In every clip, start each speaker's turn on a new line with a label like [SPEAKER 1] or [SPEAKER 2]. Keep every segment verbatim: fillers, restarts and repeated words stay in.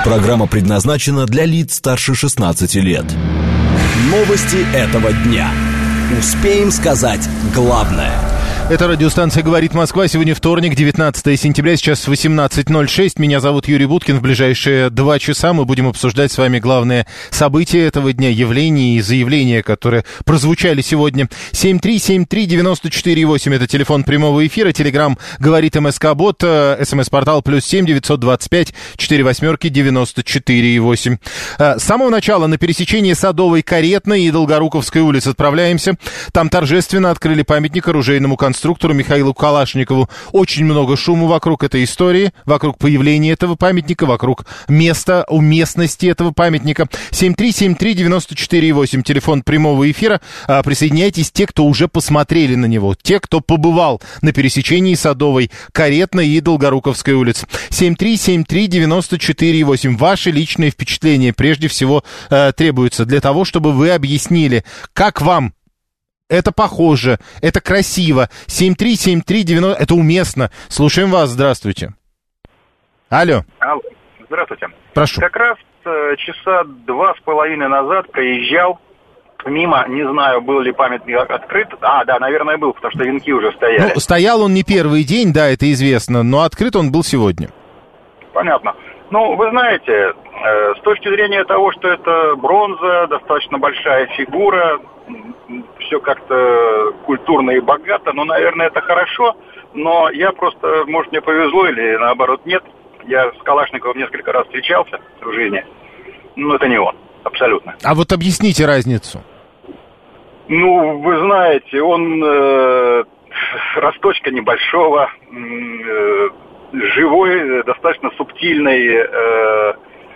[SPEAKER 1] Программа предназначена для лиц старше шестнадцати лет. Новости этого дня. Успеем сказать главное.
[SPEAKER 2] Это радиостанция «Говорит Москва». Сегодня вторник, девятнадцатое сентября, сейчас восемнадцать ноль шесть. Меня зовут Юрий Буткин. В ближайшие два часа мы будем обсуждать с вами главные события этого дня, явления и заявления, которые прозвучали сегодня. семь три семь три девять четыре восемь. Это телефон прямого эфира. Телеграм «Говорит МСК-бот». СМС-портал плюс семь девятьсот двадцать пять четыре восьмерки девяносто четыре восемь. С самого начала на пересечении Садовой, Каретной и Долгоруковской улиц отправляемся. Там торжественно открыли памятник оружейному конструктору Михаилу Калашникову. Очень много шума вокруг этой истории, вокруг появления этого памятника, вокруг места, уместности этого памятника. семь три семь три девять четыре восемь, телефон прямого эфира. Присоединяйтесь, те, кто уже посмотрели на него, те, кто побывал на пересечении Садовой, Каретной и Долгоруковской улиц. семь три семь три девять четыре восемь. Ваши личные впечатления прежде всего требуются для того, чтобы вы объяснили, как вам это похоже, это красиво. семь три семь три девять, это уместно. Слушаем вас, здравствуйте. Алло.
[SPEAKER 3] Алло, здравствуйте.
[SPEAKER 2] Прошу.
[SPEAKER 3] Как раз э, часа два с половиной назад проезжал мимо, не знаю, был ли памятник открыт. А, да, наверное, был, потому что венки уже стояли.
[SPEAKER 2] Ну, стоял он не первый день, да, это известно, но открыт он был сегодня.
[SPEAKER 3] Понятно. Ну, вы знаете, э, с точки зрения того, что это бронза, достаточно большая фигура, все как-то культурно и богато, ну, наверное, это хорошо, но я просто, может, мне повезло или наоборот нет. Я с Калашниковым несколько раз встречался в жизни, но это не он, абсолютно.
[SPEAKER 2] А вот объясните разницу.
[SPEAKER 3] Ну, вы знаете, он э, росточка небольшого, э, живой, достаточно субтильный, э,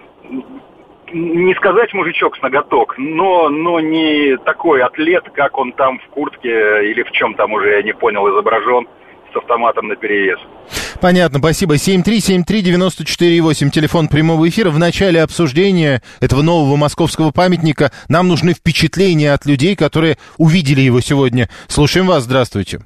[SPEAKER 3] не сказать мужичок с ноготок, но, но не такой атлет, как он там в куртке или в чем там уже, я не понял, изображен с автоматом наперевес.
[SPEAKER 2] Понятно, спасибо. семь три семь три девять четыре восемь, телефон прямого эфира. В начале обсуждения этого нового московского памятника нам нужны впечатления от людей, которые увидели его сегодня. Слушаем вас, здравствуйте.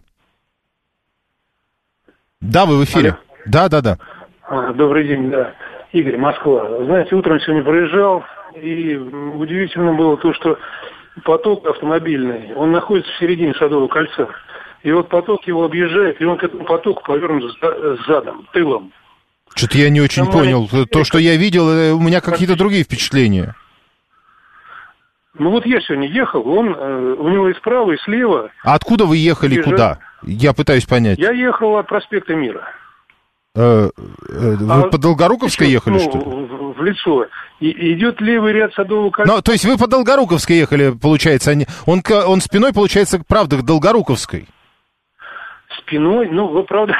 [SPEAKER 2] Да, вы в эфире.
[SPEAKER 4] Алло.
[SPEAKER 2] Да, да, да.
[SPEAKER 4] Добрый день, да. Игорь, Москва. Знаете, утром сегодня проезжал, и удивительно было то, что поток автомобильный, он находится в середине Садового кольца. И вот поток его объезжает, и он к этому потоку повернут задом, тылом.
[SPEAKER 2] Что-то я не очень Там понял. Маленький... То, что я видел, у меня какие-то другие впечатления.
[SPEAKER 4] Ну вот я сегодня ехал, он, у него и справа, и слева.
[SPEAKER 2] А откуда вы ехали, бежать... куда? Я пытаюсь понять.
[SPEAKER 4] Я ехал от проспекта Мира.
[SPEAKER 2] Вы а, по Долгоруковской ехали,
[SPEAKER 4] ну,
[SPEAKER 2] что ли?
[SPEAKER 4] В, в лицо. И, идет левый ряд Садового кольца.
[SPEAKER 2] Ну, то есть вы по Долгоруковской ехали, получается. Он, он спиной, получается, правда, к Долгоруковской.
[SPEAKER 4] Спиной? Ну, вы, правда...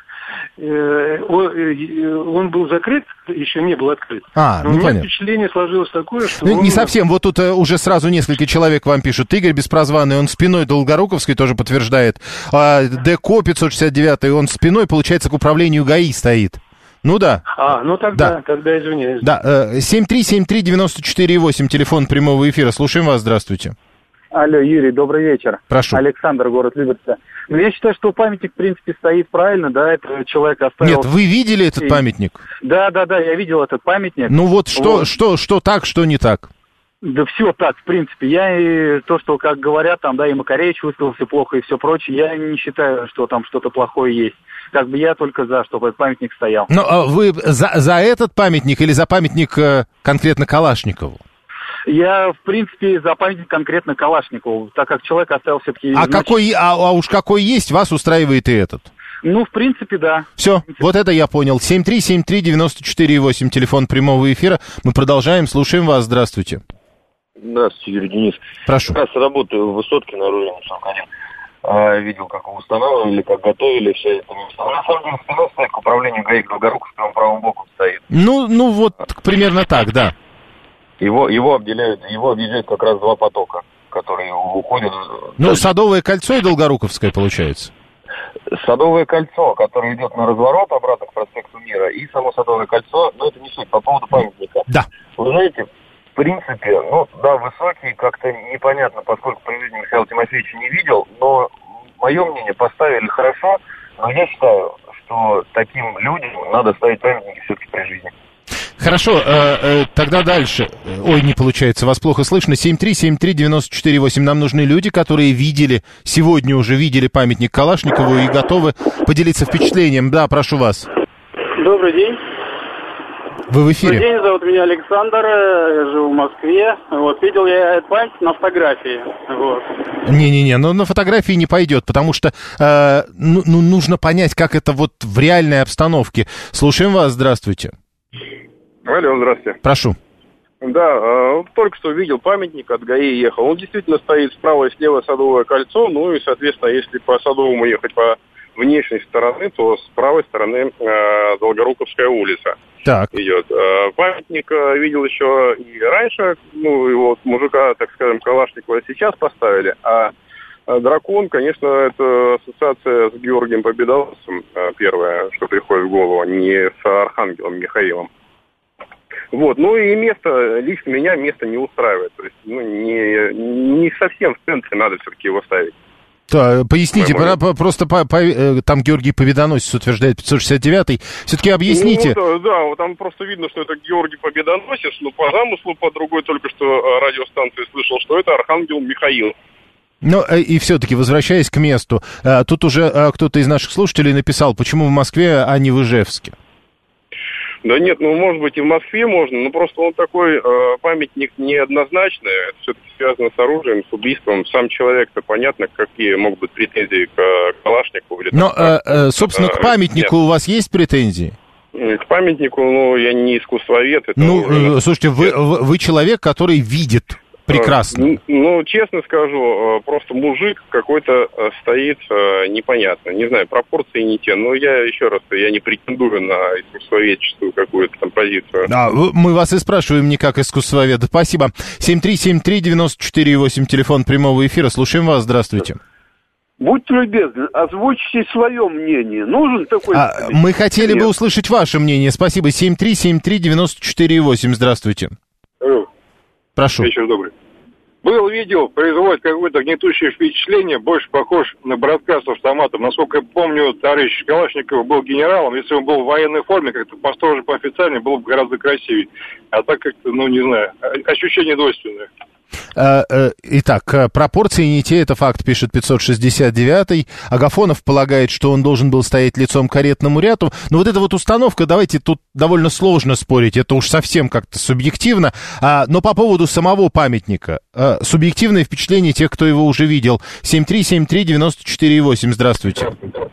[SPEAKER 4] Он был закрыт, еще не был открыт.
[SPEAKER 2] А,
[SPEAKER 4] но
[SPEAKER 2] ну
[SPEAKER 4] у меня
[SPEAKER 2] понятно.
[SPEAKER 4] Впечатление сложилось такое, что...
[SPEAKER 2] Ну,
[SPEAKER 4] он...
[SPEAKER 2] не совсем. Вот тут уже сразу несколько человек вам пишут. Игорь Беспрозванный, он спиной Долгоруковской тоже подтверждает. А ДКО пятьсот шестьдесят девять, он спиной, получается, к управлению ГАИ стоит. Ну да.
[SPEAKER 4] А, ну тогда,
[SPEAKER 2] да.
[SPEAKER 4] тогда извиняюсь.
[SPEAKER 2] Да, семь три семь три девять четыре восемь, телефон прямого эфира. Слушаем вас, здравствуйте.
[SPEAKER 5] Алло, Юрий, добрый вечер.
[SPEAKER 2] Прошу.
[SPEAKER 5] Александр, город Люберцы. Ну, я считаю, что памятник, в принципе, стоит правильно, да, это человек оставил...
[SPEAKER 2] Нет, вы видели этот памятник?
[SPEAKER 5] Да, да, да, я видел этот памятник.
[SPEAKER 2] Ну вот что,
[SPEAKER 5] вот.
[SPEAKER 2] что, что так, что не так?
[SPEAKER 5] Да все так, в принципе. Я и то, что, как говорят, там, да, и Макаревич выставился плохо и все прочее, я не считаю, что там что-то плохое есть. Как бы я только за, чтобы этот памятник стоял.
[SPEAKER 2] Ну, а вы за, за этот памятник или за памятник э, конкретно Калашникову?
[SPEAKER 5] Я, в принципе, за памятник конкретно Калашникову, так как человек оставил все-таки...
[SPEAKER 2] А, значит... какой, а, а уж какой есть, вас устраивает и этот?
[SPEAKER 5] Ну, в принципе, да.
[SPEAKER 2] Все, вот это я понял. семь три семь три девять четыре восемь, телефон прямого эфира. Мы продолжаем, слушаем вас, здравствуйте.
[SPEAKER 6] Здравствуйте, Юрий, Денис.
[SPEAKER 2] Прошу.
[SPEAKER 6] Как раз работаю в высотке на оружейном сорок один. А, видел, как его устанавливали, как готовили, все это. На самом деле, спиной стоит к управлению ГАИ Долгоруковского, правым боком стоит.
[SPEAKER 2] Ну, ну вот примерно так, да.
[SPEAKER 6] Его, его обделяют, его объезжают как раз два потока, которые уходят.
[SPEAKER 2] Ну,
[SPEAKER 6] дальше.
[SPEAKER 2] Садовое кольцо и Долгоруковское, получается.
[SPEAKER 6] Садовое кольцо, которое идет на разворот обратно к проспекту Мира, и само Садовое кольцо, но это не суть, по поводу памятника.
[SPEAKER 2] Да.
[SPEAKER 6] Вы знаете, в принципе, ну, да, высокий, как-то непонятно, поскольку при жизни Михаила Тимофеевича не видел, но, мое мнение, поставили хорошо, но я считаю, что таким людям надо ставить памятники все-таки при жизни.
[SPEAKER 2] Хорошо, э, э, тогда дальше. Ой, не получается, вас плохо слышно. семь три семь три девяносто четыре восемь. Нам нужны люди, которые видели, сегодня уже видели памятник Калашникову и готовы поделиться впечатлением. Да, прошу вас.
[SPEAKER 7] Добрый день.
[SPEAKER 2] Вы в эфире.
[SPEAKER 7] Добрый день, зовут меня Александр, я живу в Москве. Вот, видел я этот памятник на фотографии. Вот.
[SPEAKER 2] Не-не-не, но на фотографии не пойдет, потому что э, ну, ну, нужно понять, как это вот в реальной обстановке. Слушаем вас, здравствуйте.
[SPEAKER 8] Алло, здравствуйте.
[SPEAKER 2] Прошу.
[SPEAKER 8] Да, э, только что видел памятник, от ГАИ ехал. Он действительно стоит справа и слева Садовое кольцо, ну и, соответственно, если по Садовому ехать по внешней стороны, то с правой стороны э, Долгоруковская улица.
[SPEAKER 2] Так.
[SPEAKER 8] Идет. Э, памятник э, видел еще и раньше, ну, его вот мужика, так скажем, Калашникова сейчас поставили, а э, дракон, конечно, это ассоциация с Георгием Победоносцем, э, первое, что приходит в голову, не с Архангелом Михаилом. Вот, ну и место, лично меня место не устраивает, то есть, ну, не, не совсем в центре надо все-таки его ставить.
[SPEAKER 2] Да, поясните, про, по, просто по, по, там Георгий Победоносец утверждает пятьсот шестьдесят девятый. Все-таки объясните.
[SPEAKER 8] Ну, да, да, там просто видно, что это Георгий Победоносец, но по замыслу, по другой только что радиостанции слышал, что это Архангел Михаил.
[SPEAKER 2] Ну, и все-таки, возвращаясь к месту, тут уже кто-то из наших слушателей написал, почему в Москве, а не в Ижевске.
[SPEAKER 8] Да нет, ну, может быть, и в Москве можно, но просто он такой э, памятник неоднозначный. Это все-таки связано с оружием, с убийством. Сам человек-то понятно, какие могут быть претензии к Калашникову. Или,
[SPEAKER 2] но,
[SPEAKER 8] там,
[SPEAKER 2] э, э, собственно, э, к памятнику нет. У вас есть претензии?
[SPEAKER 8] К памятнику, ну, я не искусствовед. Это
[SPEAKER 2] ну,
[SPEAKER 8] уже...
[SPEAKER 2] э, слушайте, вы, вы человек, который видит прекрасно.
[SPEAKER 8] Ну, честно скажу, просто мужик какой-то стоит непонятно. Не знаю, пропорции не те. Но я, еще раз, я не претендую на искусствоведческую какую-то там позицию.
[SPEAKER 2] А, мы вас и спрашиваем не как искусствоведа. Спасибо. семь три семь три девяносто четыре восемь, телефон прямого эфира. Слушаем вас. Здравствуйте.
[SPEAKER 9] Будьте любезны, озвучьте свое мнение. Нужен такой...
[SPEAKER 2] А, мы хотели Нет. бы услышать ваше мнение. Спасибо. семь три семь три девяносто четыре восемь. Здравствуйте.
[SPEAKER 10] Алло.
[SPEAKER 2] Прошу.
[SPEAKER 10] Вечер добрый. Был видео, производит какое-то гнетущее впечатление, больше похож на браткар с автоматом. Насколько я помню, товарищ Калашников был генералом. Если он был в военной форме, как-то построже, поофициальнее, было бы гораздо красивее. А так как-то, ну, не знаю, ощущение двойственное.
[SPEAKER 2] Итак, пропорции не те, это факт, пишет пятьсот шестьдесят девятый. Агафонов полагает, что он должен был стоять лицом к каретному ряду. Но вот эта вот установка, давайте, тут довольно сложно спорить, это уж совсем как-то субъективно. Но по поводу самого памятника, субъективное впечатление тех, кто его уже видел. семь три семь три девяносто четыре восемь, здравствуйте.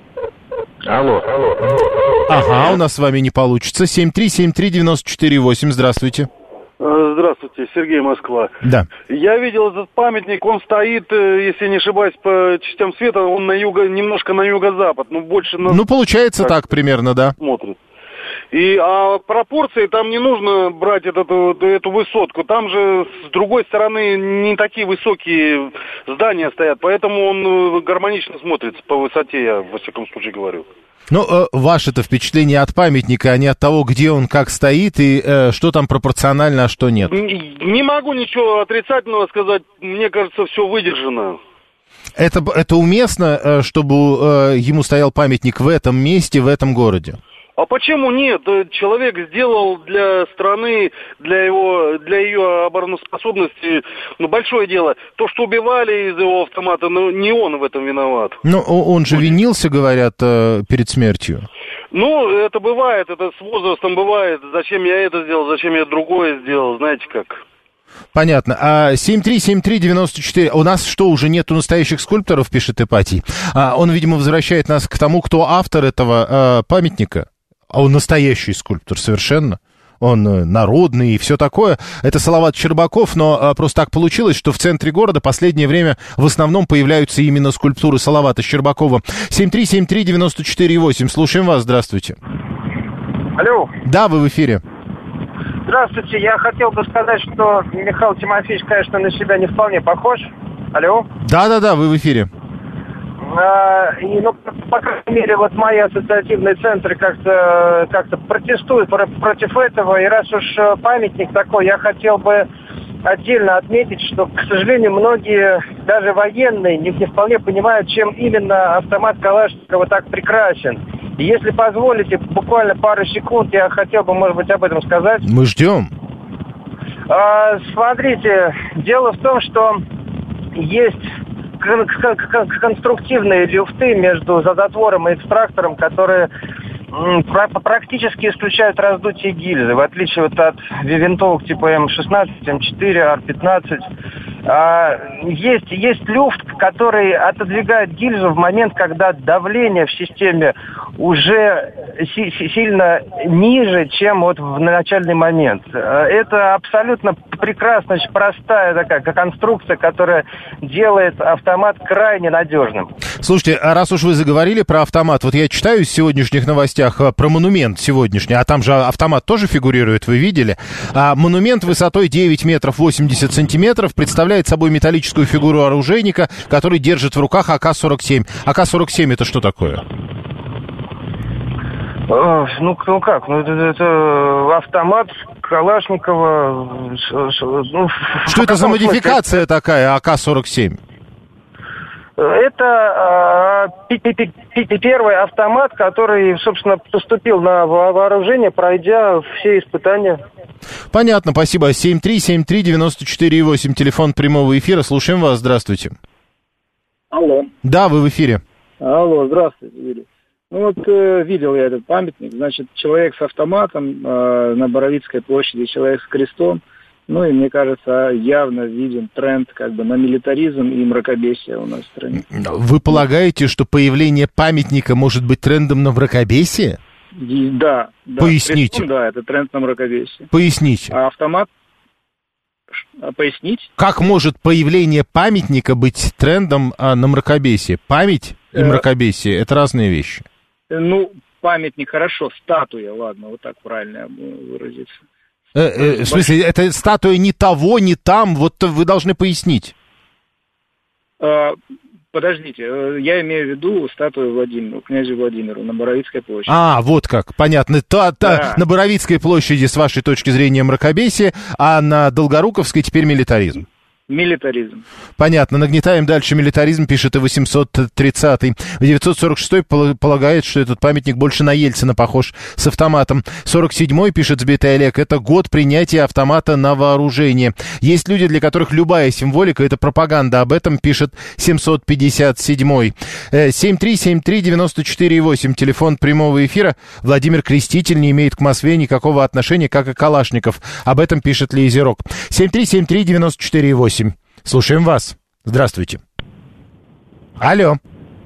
[SPEAKER 10] Алло, алло.
[SPEAKER 2] Ага, у нас с вами не получится. семь три семь три девяносто четыре восемь, здравствуйте.
[SPEAKER 9] Здравствуйте, Сергей, Москва.
[SPEAKER 2] Да.
[SPEAKER 9] Я видел этот памятник, он стоит, если не ошибаюсь, по частям света, он на юго, немножко на юго-запад, но больше на...
[SPEAKER 2] Ну, получается так, так примерно, да.
[SPEAKER 9] Смотрит. И а пропорции там не нужно брать этот, эту высотку. Там же с другой стороны не такие высокие здания стоят, поэтому он гармонично смотрится по высоте, я во всяком случае говорю.
[SPEAKER 2] Ну, э, ваше-то впечатление от памятника, а не от того, где он, как стоит и э, что там пропорционально, а что нет.
[SPEAKER 9] Не, не могу ничего отрицательного сказать. Мне кажется, все выдержано.
[SPEAKER 2] Это, это уместно, чтобы э, ему стоял памятник в этом месте, в этом городе?
[SPEAKER 9] А почему нет? Человек сделал для страны, для его, для ее обороноспособности, ну, большое дело. То, что убивали из его автомата, ну, не он в этом виноват.
[SPEAKER 2] Ну, он же винился, говорят, перед смертью.
[SPEAKER 9] Ну, это бывает, это с возрастом бывает. Зачем я это сделал, зачем я другое сделал, знаете как.
[SPEAKER 2] Понятно. А семь три семь три девяносто четыре. У нас что, уже нету настоящих скульпторов, пишет Ипатий? А он, видимо, возвращает нас к тому, кто автор этого а, памятника. А он настоящий скульптор совершенно. Он народный и все такое. Это Салават Щербаков, но а, просто так получилось, что в центре города последнее время в основном появляются именно скульптуры Салавата Щербакова. семь три семь три девяносто четыре восемь. Слушаем вас, здравствуйте.
[SPEAKER 11] Алло.
[SPEAKER 2] Да, вы в эфире.
[SPEAKER 11] Здравствуйте, я хотел бы сказать, что Михаил Тимофеевич, конечно, на себя не вполне похож. Алло.
[SPEAKER 2] Да-да-да, вы в эфире.
[SPEAKER 11] А, и, ну, по крайней мере, вот мои ассоциативные центры как-то, как-то протестуют против этого. И раз уж памятник такой, я хотел бы отдельно отметить, что, к сожалению, многие, даже военные, не, не вполне понимают, чем именно автомат Калашникова так прекрасен. Если позволите, буквально пару секунд, я хотел бы, может быть, об этом сказать.
[SPEAKER 2] Мы ждем.
[SPEAKER 11] А, смотрите, дело в том, что есть кон- кон- конструктивные люфты между затвором и экстрактором, которые м, практически исключают раздутие гильзы, в отличие вот от винтовок типа эм шестнадцать, эм четыре, ар пятнадцать. А, есть, есть люфт, который отодвигает гильзу в момент, когда давление в системе уже си- си- сильно ниже, чем вот в начальный момент. Это абсолютно прекрасная, очень простая такая конструкция, которая делает автомат крайне надежным.
[SPEAKER 2] Слушайте, а раз уж вы заговорили про автомат, вот я читаю в сегодняшних новостях про монумент сегодняшний, а там же автомат тоже фигурирует, вы видели? А монумент высотой девять метров восемьдесят сантиметров представляет собой металлическую фигуру оружейника, который держит в руках а ка сорок семь. а ка сорок семь это что такое?
[SPEAKER 11] Ну, ну как, ну это, это автомат Калашникова. Ну,
[SPEAKER 2] что это за модификация смысле? Такая а ка сорок семь?
[SPEAKER 11] Это э, первый автомат, который, собственно, поступил на вооружение, пройдя все испытания.
[SPEAKER 2] Понятно, спасибо. семь три семь три девяносто четыре восемь, телефон прямого эфира. Слушаем вас, здравствуйте.
[SPEAKER 12] Алло.
[SPEAKER 2] Да, вы в эфире.
[SPEAKER 12] Алло, здравствуйте, Юрий. Ну вот э, видел я этот памятник, значит, человек с автоматом э, на Боровицкой площади, человек с крестом. Ну и, мне кажется, явно виден тренд как бы на милитаризм и мракобесие у нас в стране.
[SPEAKER 2] Вы полагаете, что появление памятника может быть трендом на мракобесие?
[SPEAKER 12] И, да, да.
[SPEAKER 2] Поясните.
[SPEAKER 12] Крестом, да, это тренд на мракобесие.
[SPEAKER 2] Поясните.
[SPEAKER 12] А автомат? А пояснить?
[SPEAKER 2] Как может появление памятника быть трендом а, на мракобесие? Память и мракобесие — это разные вещи.
[SPEAKER 12] Ну, памятник хорошо, статуя, ладно, вот так правильно выразиться.
[SPEAKER 2] Э, э, в смысле, это статуя не того, не там, вот вы должны пояснить.
[SPEAKER 12] А, подождите, я имею в виду статую Владимиру, князю Владимиру на Боровицкой площади.
[SPEAKER 2] А, вот как, понятно. Та, та,
[SPEAKER 12] да.
[SPEAKER 2] На Боровицкой площади, с вашей точки зрения, мракобесие, а на Долгоруковской теперь милитаризм.
[SPEAKER 12] Милитаризм.
[SPEAKER 2] Понятно. Нагнетаем дальше милитаризм, пишет и восемьсот тридцатый. девятьсот сорок шестой полагает, что этот памятник больше на Ельцина похож с автоматом. сорок седьмой, пишет сбитый Олег, это год принятия автомата на вооружение. Есть люди, для которых любая символика — это пропаганда. Об этом пишет семьсот пятьдесят седьмой. семь три семь три девяносто четыре восемь, телефон прямого эфира. Владимир Креститель не имеет к Москве никакого отношения, как и Калашников. Об этом пишет Лейзерок. семь три семь три девяносто четыре восемь. Слушаем вас. Здравствуйте. Алло.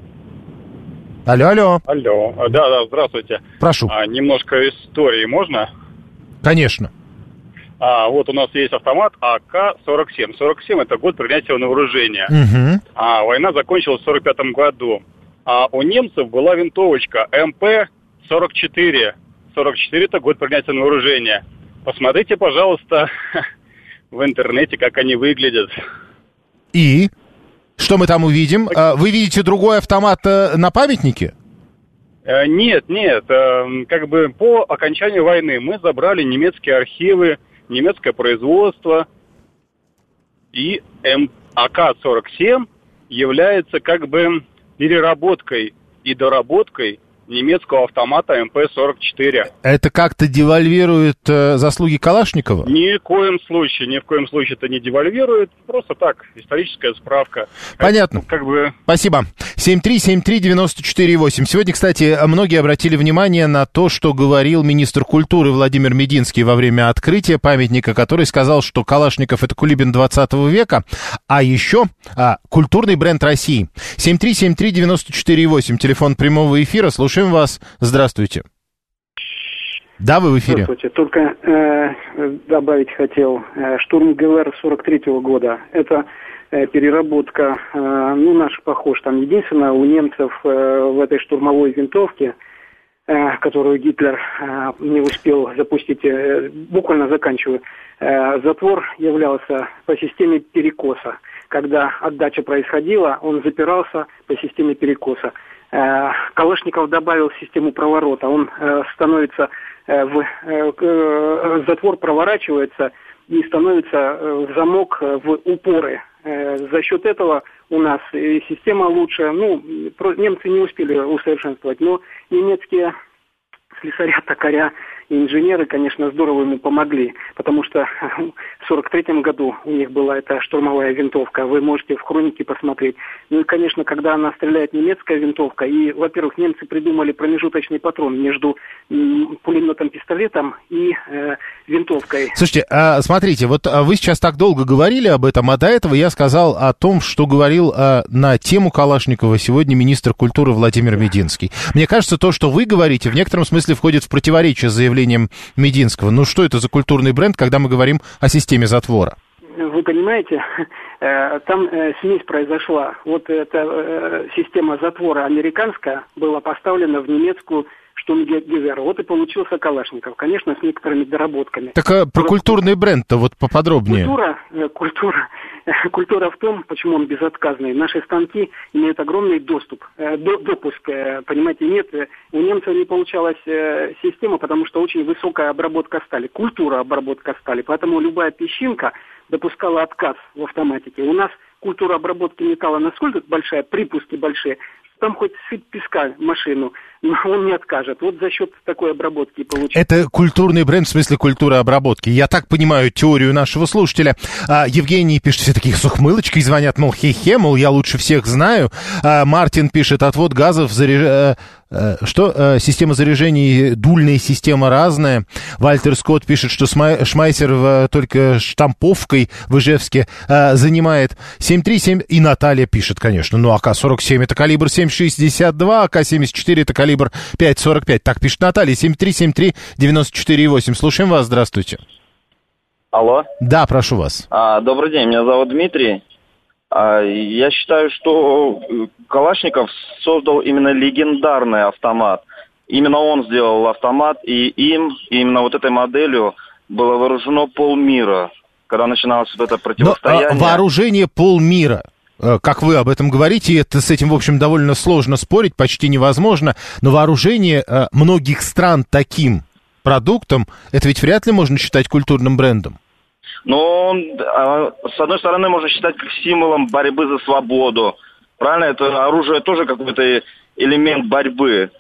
[SPEAKER 2] Алло, алло.
[SPEAKER 13] Алло. Да, да, здравствуйте.
[SPEAKER 2] Прошу.
[SPEAKER 13] А, немножко истории можно?
[SPEAKER 2] Конечно.
[SPEAKER 13] А, вот у нас есть автомат а ка сорок семь. сорок семь это год принятия на вооружение.
[SPEAKER 2] Угу.
[SPEAKER 13] А, война закончилась в сорок пятом году. А у немцев была винтовочка эм пэ сорок четыре. сорок четыре это год принятия на вооружение. Посмотрите, пожалуйста, в интернете, как они выглядят.
[SPEAKER 2] И? Что мы там увидим? Так... Вы видите другой автомат на памятнике?
[SPEAKER 13] Нет, нет. Как бы по окончанию войны мы забрали немецкие архивы, немецкое производство. И а ка сорок семь является как бы переработкой и доработкой немецкого автомата эм пэ сорок четыре.
[SPEAKER 2] Это как-то девальвирует э, заслуги Калашникова?
[SPEAKER 13] Ни в коем случае, ни в коем случае это не девальвирует. Просто так, историческая справка.
[SPEAKER 2] Понятно.
[SPEAKER 13] Это, как бы...
[SPEAKER 2] Спасибо. семь три семь три девяносто четыре восемь. Сегодня, кстати, многие обратили внимание на то, что говорил министр культуры Владимир Мединский во время открытия памятника, который сказал, что Калашников — это Кулибин двадцатого века, а еще а, культурный бренд России. семь три семь три девяносто четыре восемь. Телефон прямого эфира. Слушаем вас. Здравствуйте. Да, вы в эфире.
[SPEAKER 14] Здравствуйте. Только э, добавить хотел. Э, штурм гэ эл эр сорок третьего года. Это э, переработка, э, ну, наш похож. Там единственное, у немцев э, в этой штурмовой винтовке, э, которую Гитлер э, не успел запустить, э, буквально заканчиваю, э, затвор являлся по системе перекоса. Когда отдача происходила, он запирался по системе перекоса. Калашников добавил систему проворота. Он э, становится, э, в, э, затвор проворачивается и становится э, в замок э, в упоры. э, за счет этого у нас и система лучше. Ну, про, немцы не успели усовершенствовать, но немецкие слесаря, токаря и инженеры, конечно, здорово ему помогли, потому что в сорок третьем году у них была эта штурмовая винтовка, вы можете в хронике посмотреть. Ну и, конечно, когда она стреляет немецкая винтовка, и, во-первых, немцы придумали промежуточный патрон между м, пулеметом-пистолетом и э, винтовкой.
[SPEAKER 2] Слушайте, а, смотрите, вот вы сейчас так долго говорили об этом, а до этого я сказал о том, что говорил а, на тему Калашникова сегодня министр культуры Владимир Мединский. Мне кажется, то, что вы говорите, в некотором смысле входит в противоречие с заявлением Мединского. Ну что это за культурный бренд, когда мы говорим о системе затвора?
[SPEAKER 14] Вы понимаете, там смесь произошла. Вот эта система затвора американская была поставлена в немецкую штурмгевер. Вот и получился Калашников. Конечно, с некоторыми доработками. Так а про культурный бренд-то вот поподробнее. Культура, культура, культура в том, почему он безотказный. Наши станки имеют огромный доступ, допуск. Понимаете, нет, у немцев не получалась система, потому что очень высокая обработка стали. Культура обработка стали. Поэтому любая песчинка допускала отказ в автоматике. У нас культура обработки металла насколько большая, припуски большие, там хоть сыпь песка в машину, но он не откажет. Вот за счет такой обработки получится. Это культурный бренд в смысле культуры обработки. Я так понимаю теорию нашего слушателя. А, Евгений пишет, все такие с ухмылочкой звонят, мол, хе-хе, мол, я лучше всех знаю. А, Мартин пишет, отвод газов, заряж... что система заряжений, дульная система разная. Вальтер Скотт пишет, что Шмайсер только штамповкой в Ижевске занимает. семь три семь, и Наталья пишет, конечно, ну, а ка сорок семь это калибр семь шестьдесят два, а ка семьдесят четыре это калибр пять сорок пять. Так пишет Наталья, семь три семь три девяносто четыре восемь. Слушаем вас, здравствуйте.
[SPEAKER 15] Алло.
[SPEAKER 2] Да, прошу вас.
[SPEAKER 15] А, добрый день, меня зовут Дмитрий. Я считаю, что Калашников создал именно легендарный автомат. Именно он сделал автомат, и им, именно вот этой моделью было вооружено полмира, когда начиналось вот это противостояние.
[SPEAKER 2] Но, а, вооружение полмира, как вы об этом говорите, это, с этим, в общем, довольно сложно спорить, почти невозможно, но вооружение многих стран таким продуктом, это ведь вряд ли можно считать культурным брендом.
[SPEAKER 15] Но он, с одной стороны, можно считать как символом борьбы за свободу. Правильно? Это оружие тоже какой-то элемент борьбы.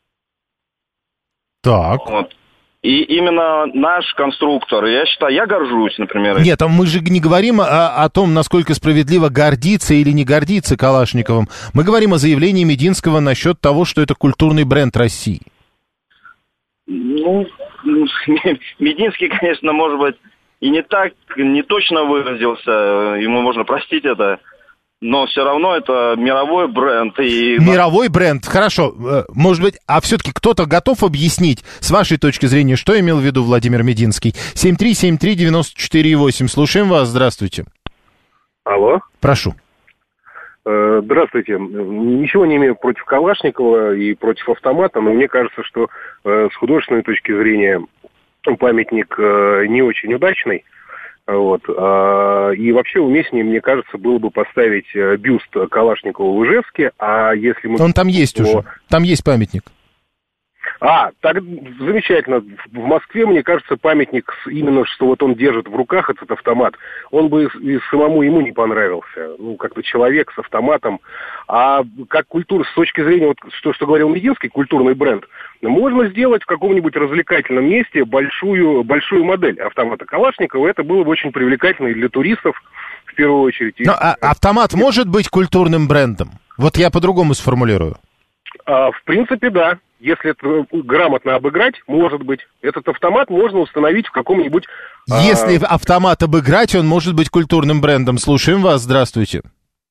[SPEAKER 2] Так.
[SPEAKER 15] Вот. И именно наш конструктор, я считаю, я горжусь, например.
[SPEAKER 2] Нет, а мы же не говорим о, о том, насколько справедливо гордиться или не гордиться Калашниковым. Мы говорим о заявлении Мединского насчет того, что это культурный бренд России.
[SPEAKER 15] Ну, Мединский, конечно, может быть, и не так, не точно выразился, ему можно простить это, но все равно это мировой бренд. И...
[SPEAKER 2] Мировой бренд, хорошо, может быть, а все-таки кто-то готов объяснить, с вашей точки зрения, что имел в виду Владимир Мединский? семь три семь три девяносто четыре восемь, слушаем вас, здравствуйте.
[SPEAKER 16] Алло.
[SPEAKER 2] Прошу.
[SPEAKER 16] Здравствуйте. Ничего не имею против Калашникова и против автомата, но мне кажется, что с художественной точки зрения памятник не очень удачный. Вот. И вообще уместнее, мне кажется, было бы поставить бюст Калашникова в Ижевске, а если мы...
[SPEAKER 2] Он там есть то... уже, там есть памятник.
[SPEAKER 16] А, так замечательно. В Москве, мне кажется, памятник именно, что вот он держит в руках этот автомат, он бы и самому ему не понравился. Ну, как-то человек с автоматом. А как культура, с точки зрения, вот что, что говорил Мединский, культурный бренд, можно сделать в каком-нибудь развлекательном месте большую, большую модель автомата Калашникова. Это было бы очень привлекательно и для туристов, в первую очередь.
[SPEAKER 2] Но а автомат может быть культурным брендом? Вот я по-другому сформулирую.
[SPEAKER 16] А, в принципе, да. Если это грамотно обыграть, может быть. Этот автомат можно установить в каком-нибудь...
[SPEAKER 2] Если а... автомат обыграть, он может быть культурным брендом. Слушаем вас, здравствуйте.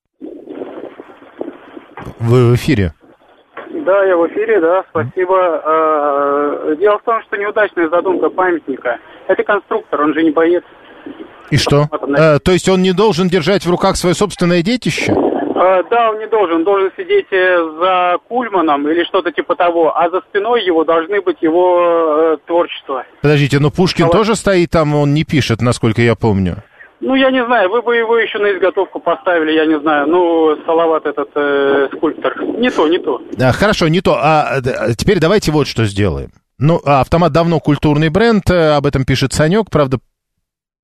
[SPEAKER 2] Вы в эфире.
[SPEAKER 7] Да, я в эфире, да, спасибо. Дело в том, что неудачная задумка памятника. Это конструктор, он же не боец.
[SPEAKER 2] И что? А, то есть он не должен держать в руках свое собственное детище?
[SPEAKER 7] Да, он не должен. Он должен сидеть за кульманом или что-то типа того, а за спиной его должны быть его э, творчество.
[SPEAKER 2] Подождите, но Пушкин Салат... тоже стоит там, он не пишет, насколько я помню.
[SPEAKER 7] Ну, я не знаю, вы бы его еще на изготовку поставили, я не знаю. Ну, Салават этот э, скульптор. Не то, не то. Да,
[SPEAKER 2] хорошо, не то. А теперь давайте вот что сделаем. Ну, автомат давно культурный бренд, об этом пишет Санек, правда,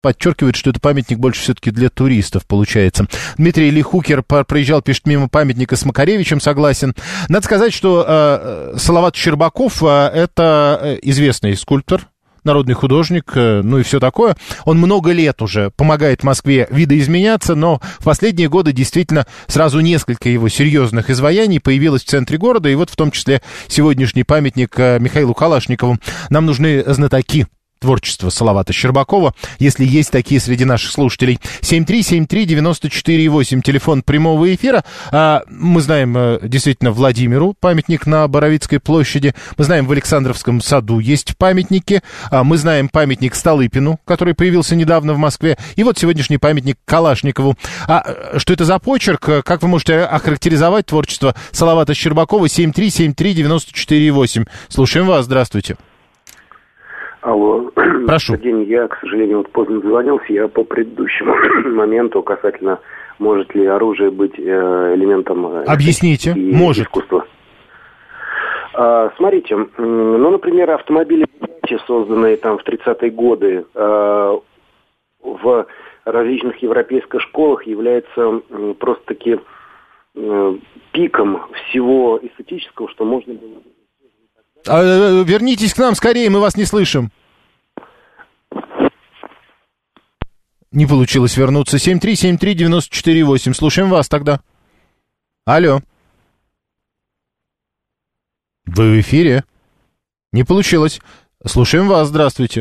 [SPEAKER 2] подчеркивает, что это памятник больше все-таки для туристов, получается. Дмитрий Лихукер проезжал, пишет, мимо памятника с Макаревичем, согласен. Надо сказать, что э, Салават Щербаков э, это известный скульптор, народный художник, ну и все такое. Он много лет уже помогает Москве видоизменяться, но в последние годы действительно сразу несколько его серьезных изваяний появилось в центре города, и вот в том числе сегодняшний памятник Михаилу Калашникову. Нам нужны знатоки творчества Салавата Щербакова, если есть такие среди наших слушателей. семь три семь три девяносто четыре восемь, телефон прямого эфира. А, мы знаем действительно Владимиру памятник на Боровицкой площади. Мы знаем, в Александровском саду есть памятники. А, мы знаем памятник Столыпину, который появился недавно в Москве. И вот сегодняшний памятник Калашникову. А что это за почерк? Как вы можете охарактеризовать творчество Салавата Щербакова? семь три семь три девяносто четыре восемь. Слушаем вас. Здравствуйте.
[SPEAKER 17] Алло.
[SPEAKER 2] Прошу.
[SPEAKER 17] День, я, к сожалению, вот поздно дозвонился. Я по предыдущему моменту касательно, может ли оружие быть э, элементом...
[SPEAKER 2] Объясните.
[SPEAKER 17] И
[SPEAKER 2] может.
[SPEAKER 17] Искусства. А, смотрите, ну, например, автомобили, созданные там в тридцатые годы э, в различных европейских школах, являются э, просто-таки э, пиком всего эстетического, что можно было...
[SPEAKER 2] А, вернитесь к нам скорее, мы вас не слышим. Не получилось вернуться. семь три семь три девяносто четыре восемь. Слушаем вас тогда. Алло. Вы в эфире? Не получилось. Слушаем вас. Здравствуйте.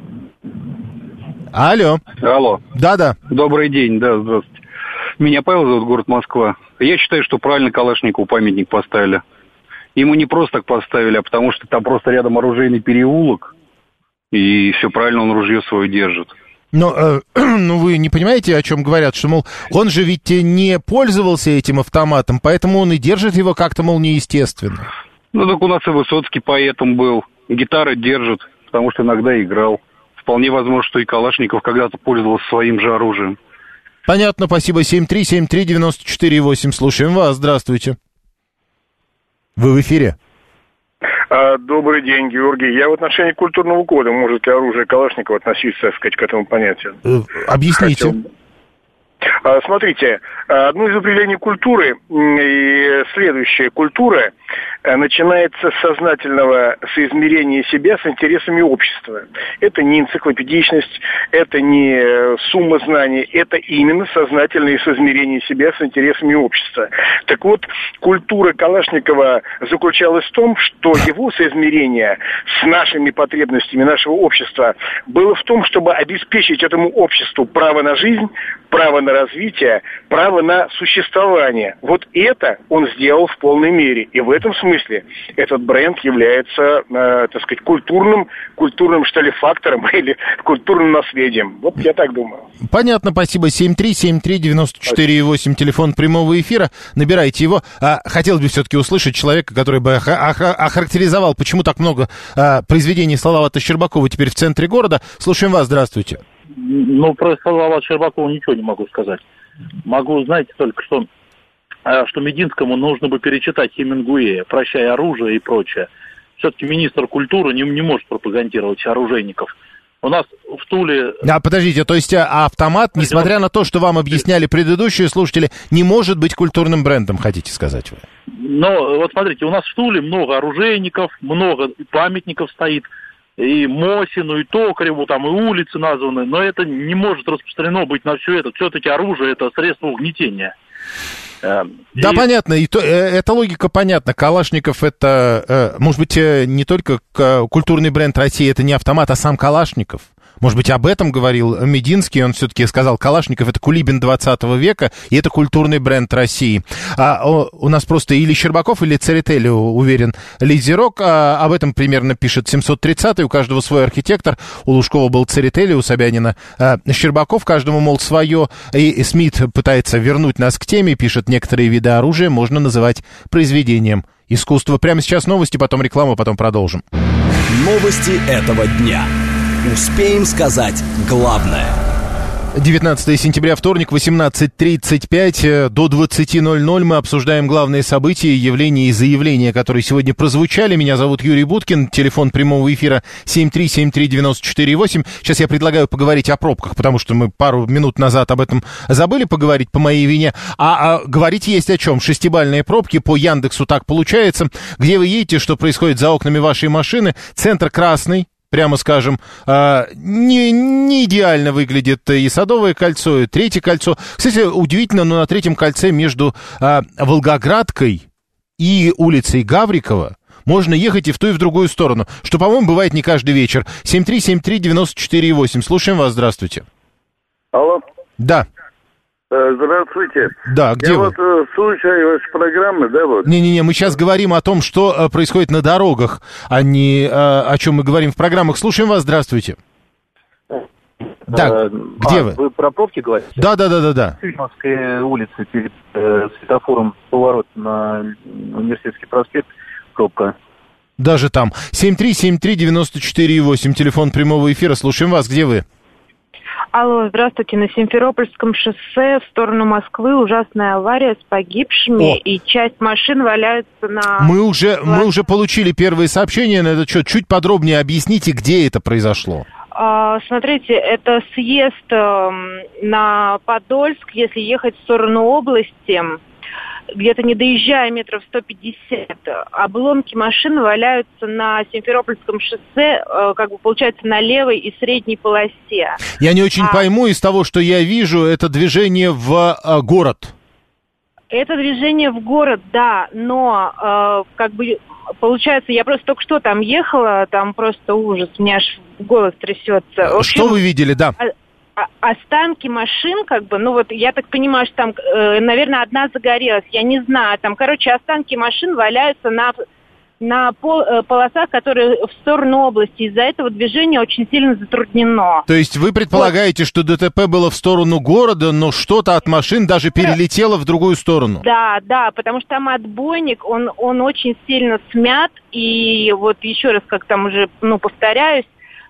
[SPEAKER 2] Алло.
[SPEAKER 18] Алло.
[SPEAKER 2] Да-да.
[SPEAKER 18] Добрый день, да, здравствуйте. Меня Павел зовут, город Москва. Я считаю, что правильно Калашникову памятник поставили. Ему не просто так поставили, а потому что там просто рядом оружейный переулок, и все правильно, он ружье свое держит.
[SPEAKER 2] Но э, ну вы не понимаете, о чем говорят, что, мол, он же ведь не пользовался этим автоматом, поэтому он и держит его как-то, мол, неестественно.
[SPEAKER 18] Ну так у нас и Высоцкий поэтом был, гитара держит, потому что иногда играл. Вполне возможно, что и Калашников когда-то пользовался своим же оружием.
[SPEAKER 2] Понятно, спасибо. семь три семь три девяносто четыре восемь. Слушаем вас. Здравствуйте. Вы в эфире.
[SPEAKER 19] Добрый день, Георгий. Я в отношении культурного кода, может ли оружие Калашникова относиться, так сказать, к этому понятию?
[SPEAKER 2] Объясните.
[SPEAKER 19] Хотел... Смотрите, одно из определений культуры и следующее. Культура начинается с сознательного соизмерения себя с интересами общества. Это не энциклопедичность, это не сумма знаний, это именно сознательное соизмерение себя с интересами общества. Так вот, культура Калашникова заключалась в том, что его соизмерение с нашими потребностями нашего общества было в том, чтобы обеспечить этому обществу право на жизнь, право на развитие, право на существование. Вот это он сделал в полной мере. И в этом смысле этот бренд является, э, так сказать, культурным, культурным, что ли, фактором или культурным наследием. Вот я так думаю.
[SPEAKER 2] Понятно, спасибо. семь три семь три девяносто четыре восемь, телефон прямого эфира. Набирайте его. А, хотелось бы все-таки услышать человека, который бы ох- охарактеризовал, почему так много а, произведений Салавата Щербакова теперь в центре города. Слушаем вас. Здравствуйте.
[SPEAKER 20] Ну, про Салавата Щербакова ничего не могу сказать. Могу, знаете, только что, что Мединскому нужно бы перечитать Хемингуэя, «Прощай оружие» и прочее. Все-таки министр культуры не, не может пропагандировать оружейников. У нас в Туле...
[SPEAKER 2] А, подождите, то есть а автомат, несмотря на то, что вам объясняли предыдущие слушатели, не может быть культурным брендом, хотите сказать вы?
[SPEAKER 20] Но вот смотрите, у нас в Туле много оружейников, много памятников стоит, и Мосину, и Токареву, там и улицы названы, но это не может распространено быть на все это. Все-таки оружие — это средство угнетения.
[SPEAKER 2] Да, и... понятно, и то, эта логика понятна. Калашников — это, может быть, не только культурный бренд России, это не автомат, а сам Калашников. Может быть, об этом говорил Мединский, он все-таки сказал, Калашников — это Кулибин двадцатого века, и это культурный бренд России. А у нас просто или Щербаков, или Церетели, уверен, лидерок. А об этом примерно пишет семьсот тридцатый, у каждого свой архитектор. У Лужкова был Церетели, у Собянина а, Щербаков, каждому, мол, свое. И Смит пытается вернуть нас к теме, пишет, некоторые виды оружия можно называть произведением искусства. Прямо сейчас новости, потом реклама, потом продолжим.
[SPEAKER 1] Новости этого дня. Успеем сказать главное.
[SPEAKER 2] девятнадцатое сентября, вторник, восемнадцать тридцать пять до двадцати ноль ноль мы обсуждаем главные события, явления и заявления, которые сегодня прозвучали. Меня зовут Юрий Буткин, телефон прямого эфира семь три семь три девять четыре восемь. Сейчас я предлагаю поговорить о пробках, потому что мы пару минут назад об этом забыли поговорить по моей вине. А, а говорить есть о чем. Шестибалльные пробки по Яндексу так получается. Где вы едете, что происходит за окнами вашей машины? Центр красный. Прямо скажем, не, не идеально выглядит и Садовое кольцо, и Третье кольцо. Кстати, удивительно, но на Третьем кольце между Волгоградкой и улицей Гаврикова можно ехать и в ту, и в другую сторону, что, по-моему, бывает не каждый вечер. семь три семь три девять четыре восемь. Слушаем вас, здравствуйте.
[SPEAKER 21] Алло.
[SPEAKER 2] Да.
[SPEAKER 21] Здравствуйте.
[SPEAKER 2] Да, где
[SPEAKER 21] Я
[SPEAKER 2] вы?
[SPEAKER 21] вот э, слушаю ваши программы, да, вот.
[SPEAKER 2] Не-не-не, мы сейчас говорим о том, что э, происходит на дорогах, а не э, о чем мы говорим в программах. Слушаем вас, здравствуйте. Да,
[SPEAKER 20] А,
[SPEAKER 2] где
[SPEAKER 20] а,
[SPEAKER 2] вы?
[SPEAKER 20] Вы про пробки говорите?
[SPEAKER 2] Да-да-да-да-да.
[SPEAKER 20] Фильмовская улица перед э, светофором поворот на Университетский проспект, пробка.
[SPEAKER 2] Даже там. семь три семь три девять четыре восемь, телефон прямого эфира. Слушаем вас, где вы?
[SPEAKER 22] Алло, здравствуйте. На Симферопольском шоссе в сторону Москвы ужасная авария с погибшими,
[SPEAKER 2] О.
[SPEAKER 22] и часть машин валяются на...
[SPEAKER 2] Мы уже, мы уже получили первые сообщения на этот счет. Чуть подробнее объясните, где это произошло.
[SPEAKER 22] А, смотрите, это съезд э, на Подольск, если ехать в сторону области, где-то не доезжая метров сто пятьдесят, обломки машин валяются на Симферопольском шоссе, э, как бы получается, на левой и средней полосе.
[SPEAKER 2] Я не очень
[SPEAKER 22] а...
[SPEAKER 2] пойму из того, что я вижу, это движение в э, город.
[SPEAKER 22] Это движение в город, да, но э, как бы получается, я просто только что там ехала, там просто ужас, у меня аж голос трясется. В общем,
[SPEAKER 2] что вы видели, да?
[SPEAKER 22] Останки машин, как бы, ну вот, я так понимаю, что там, э, наверное, одна загорелась, я не знаю, там, короче, останки машин валяются на, на пол, э, полосах, которые в сторону области, из-за этого движение очень сильно затруднено.
[SPEAKER 2] То есть вы предполагаете, вот. Что ДТП было в сторону города, но что-то от машин даже перелетело в другую сторону?
[SPEAKER 22] Да, да, потому что там отбойник, он, он очень сильно смят, и вот еще раз, как там уже, ну, повторяюсь,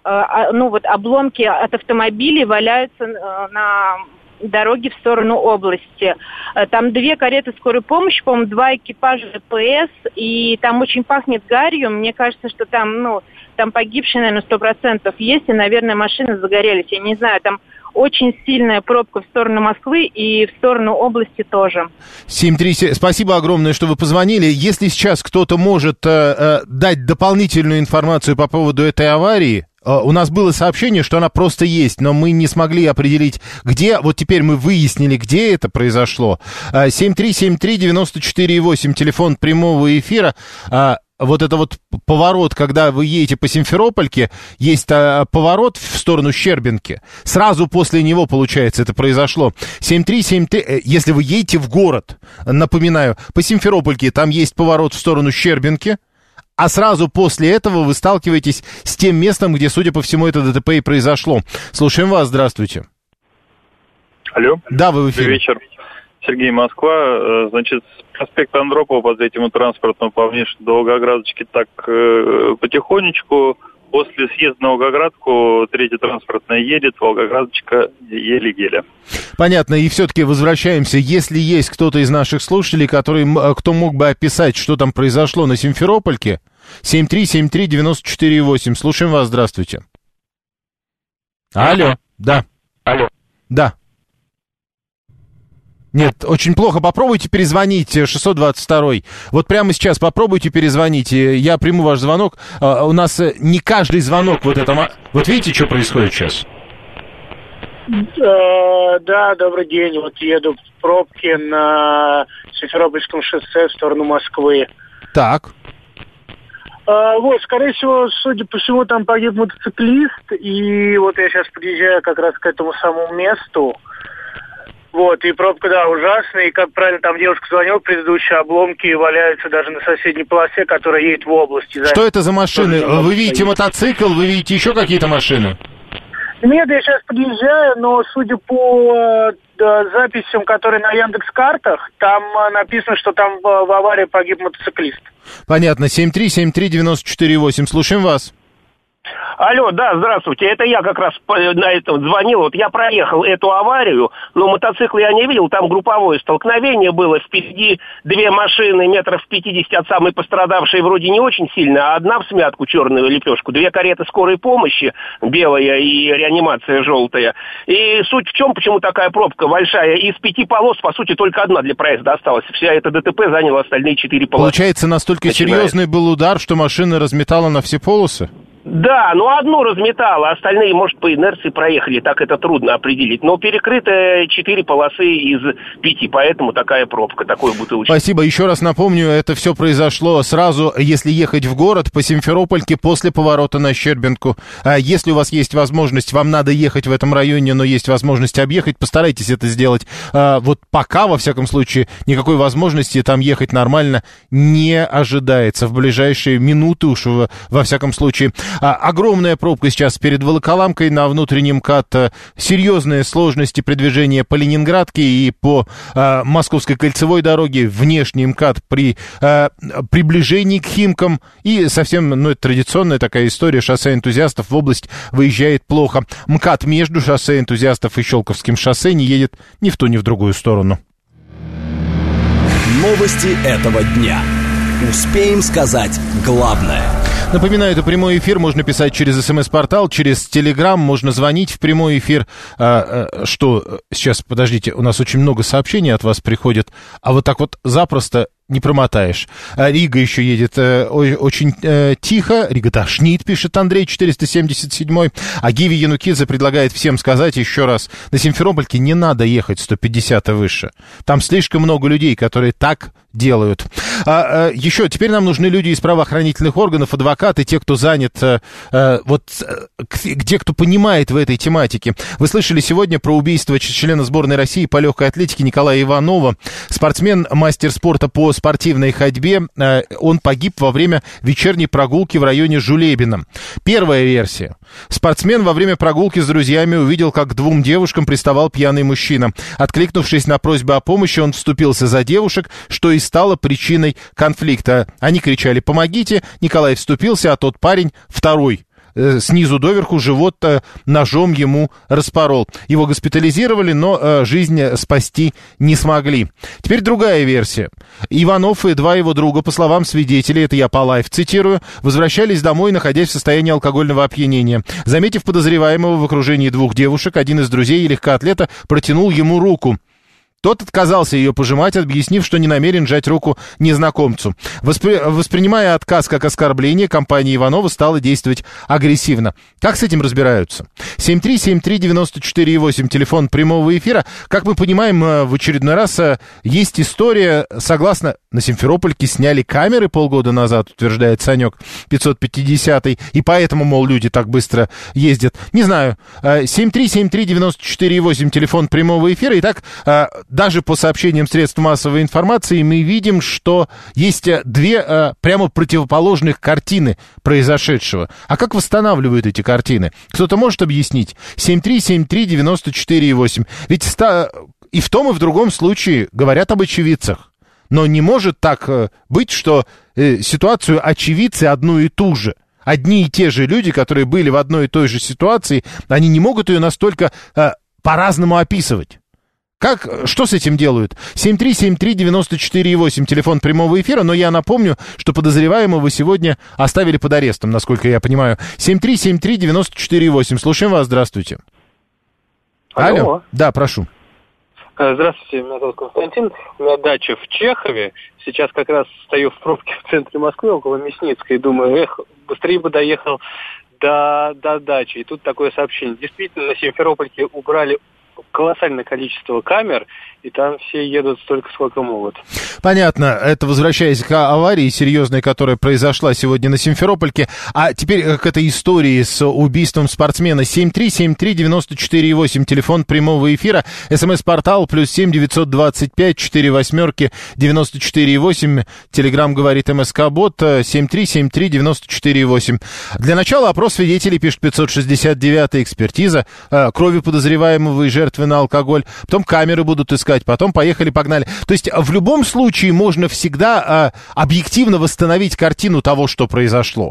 [SPEAKER 22] ну вот обломки от автомобилей валяются на дороге в сторону области. Там две кареты скорой помощи, по-моему, два экипажа ДПС, и там очень пахнет гарью. Мне кажется, что там, ну, там погибшие, наверное, сто процентов есть, и, наверное, машины загорелись. Я не знаю, там очень сильная пробка в сторону Москвы и в сторону области тоже.
[SPEAKER 2] семь три семь. Спасибо огромное, что вы позвонили. Если сейчас кто-то может э, э, дать дополнительную информацию по поводу этой аварии, э, у нас было сообщение, что она просто есть, но мы не смогли определить, где. Вот теперь мы выяснили, где это произошло. Э, семь три семь три девять четыре восемь, телефон прямого эфира. Э, Вот это вот поворот, когда вы едете по Симферопольке, есть а, поворот в сторону Щербинки. Сразу после него, получается, это произошло. семь три семь три, если вы едете в город, напоминаю, по Симферопольке, там есть поворот в сторону Щербинки, а сразу после этого вы сталкиваетесь с тем местом, где, судя по всему, это ДТП и произошло. Слушаем вас, здравствуйте.
[SPEAKER 23] Алло.
[SPEAKER 2] Да, вы в эфире.
[SPEAKER 23] Добрый вечер. Сергей, Москва. Значит, проспект Андропова по третьему транспортному по внешней до Волгоградочки так э, потихонечку. После съезда на Волгоградку третья транспортная едет, Волгоградочка еле-еле.
[SPEAKER 2] Понятно, и все-таки возвращаемся. Если есть кто-то из наших слушателей, который, кто мог бы описать, что там произошло на Симферопольке, семь три семь три девять четыре восемь. Слушаем вас, здравствуйте. Алло, да.
[SPEAKER 23] Алло.
[SPEAKER 2] Да. Нет, очень плохо. Попробуйте перезвонить, шестьсот двадцать два. Вот прямо сейчас попробуйте перезвонить. Я приму ваш звонок. У нас не каждый звонок вот это... Вот видите, что происходит сейчас?
[SPEAKER 24] Да, добрый день. Вот еду в пробке на Симферопольском шоссе в сторону Москвы.
[SPEAKER 2] Так.
[SPEAKER 24] Вот, скорее всего, судя по всему, там погиб мотоциклист. И вот я сейчас подъезжаю как раз к этому самому месту. Вот, и пробка, да, ужасная, и, как правильно там девушка звонила, предыдущие обломки валяются даже на соседней полосе, которая едет в области.
[SPEAKER 2] Что это за машины? Вы видите мотоцикл, вы видите еще какие-то машины?
[SPEAKER 24] Нет, я сейчас подъезжаю, но судя по да, записям, которые на Яндекс.Картах, там написано, что там в, в аварии погиб мотоциклист.
[SPEAKER 2] Понятно, семь три семь три девять четыре восемь, слушаем вас.
[SPEAKER 3] Алло, да, здравствуйте, это я как раз на этом звонил, вот я проехал эту аварию, но мотоцикл я не видел, там групповое столкновение было, впереди две машины метров пятьдесят от самой пострадавшей вроде не очень сильно, а одна в смятку, черную лепешку, две кареты скорой помощи, белая и реанимация желтая. И суть в чем, почему такая пробка большая, из пяти полос, по сути, только одна для проезда осталась, вся эта ДТП заняла остальные четыре полосы.
[SPEAKER 2] Получается, настолько Начинает. серьезный был удар, что машина разметала на все полосы?
[SPEAKER 3] Да, ну одну разметало, остальные, может, по инерции проехали, так это трудно определить. Но перекрыто четыре полосы из пяти, поэтому такая пробка, такой бутылочный.
[SPEAKER 2] Спасибо. Еще раз напомню, это все произошло сразу, если ехать в город, по Симферопольке, после поворота на Щербинку. А если у вас есть возможность, вам надо ехать в этом районе, но есть возможность объехать, постарайтесь это сделать. А вот пока, во всяком случае, никакой возможности там ехать нормально не ожидается. В ближайшие минуты уж, во всяком случае. А, огромная пробка сейчас перед Волоколамкой на внутреннем МКАД. Серьезные сложности при движении по Ленинградке и по а, Московской кольцевой дороге. Внешний МКАД при а, приближении к Химкам. И совсем, ну, это традиционная такая история. Шоссе энтузиастов в область выезжает плохо. МКАД между шоссе энтузиастов и Щелковским шоссе не едет ни в ту, ни в другую сторону.
[SPEAKER 1] Новости этого дня. Успеем сказать главное.
[SPEAKER 2] Напоминаю, это прямой эфир, можно писать через СМС-портал, через Телеграм, можно звонить в прямой эфир. А, а, что, сейчас, подождите, у нас очень много сообщений от вас приходит, а вот так вот запросто не промотаешь. А Рига еще едет э, очень э, тихо. Рига тошнит, пишет Андрей, четыреста семьдесят семь. А Гиви Янукидзе предлагает всем сказать еще раз: на Симферопольке не надо ехать сто пятьдесят и выше. Там слишком много людей, которые так делают. А, а, еще теперь нам нужны люди из правоохранительных органов, адвокаты, те, кто занят, а, а, вот, те, кто понимает в этой тематике. Вы слышали сегодня про убийство члена сборной России по легкой атлетике Николая Иванова. Спортсмен, мастер спорта по спортивной ходьбе. А, он погиб во время вечерней прогулки в районе Жулебина. Первая версия. Спортсмен во время прогулки с друзьями увидел, как к двум девушкам приставал пьяный мужчина. Откликнувшись на просьбу о помощи, он вступился за девушек, что и стало причиной конфликта. Они кричали «помогите», Николай вступился, а тот парень, второй, э, снизу доверху живот э, ножом ему распорол. Его госпитализировали, но э, жизнь спасти не смогли. Теперь другая версия. Иванов и два его друга, по словам свидетелей, это я по лайв цитирую, возвращались домой, находясь в состоянии алкогольного опьянения. Заметив подозреваемого в окружении двух девушек, один из друзей легкоатлета протянул ему руку. Тот отказался ее пожимать, объяснив, что не намерен жать руку незнакомцу. Воспри... Воспринимая отказ как оскорбление, компания Иванова стала действовать агрессивно. Как с этим разбираются? семь три семь три девять четыре восемь, телефон прямого эфира. Как мы понимаем, в очередной раз есть история, согласно, на Симферопольке сняли камеры полгода назад, утверждает Санек пятьсот пятидесятый, и поэтому, мол, люди так быстро ездят. Не знаю. семь три семь три девять четыре восемь, телефон прямого эфира. Итак, даже по сообщениям средств массовой информации мы видим, что есть две э, прямо противоположных картины произошедшего. А как восстанавливают эти картины? Кто-то может объяснить? семь три семь три девять четыре восемь. Ведь ста... и в том, и в другом случае говорят об очевидцах. Но не может так э, быть, что э, ситуацию очевидцы одну и ту же. Одни и те же люди, которые были в одной и той же ситуации, они не могут ее настолько э, по-разному описывать. Как, что с этим делают? семь три семь три девять четыре восемь, телефон прямого эфира, но я напомню, что подозреваемого сегодня оставили под арестом, насколько я понимаю. семь три семь три девять четыре восемь, слушаем вас, здравствуйте. Алло. Алло. Да, прошу.
[SPEAKER 4] Здравствуйте, меня зовут Константин, у меня дача в Чехове, сейчас как раз стою в пробке в центре Москвы, около Мясницкой, и думаю, эх, быстрее бы доехал до, до дачи. И тут такое сообщение. Действительно, на Симферопольке убрали колоссальное количество камер, и там все едут столько, сколько могут.
[SPEAKER 2] Понятно. Это возвращаясь к аварии серьезной, которая произошла сегодня на Симферопольке. А теперь к этой истории с убийством спортсмена. семь три семь три девять четыре восемь, телефон прямого эфира. СМС-портал плюс семь девятьсот двадцать пять четыре восьмерки девяносто четыре восемь. Телеграм говорит МСК-бот семь три семь три девять четыре восемь. Для начала опрос свидетелей, пишет пятьсот шестьдесят девятая экспертиза, крови подозреваемого и жертвы на алкоголь. Потом камеры будут искать. Потом поехали-погнали. То есть в любом случае можно всегда а, объективно восстановить картину того, что произошло.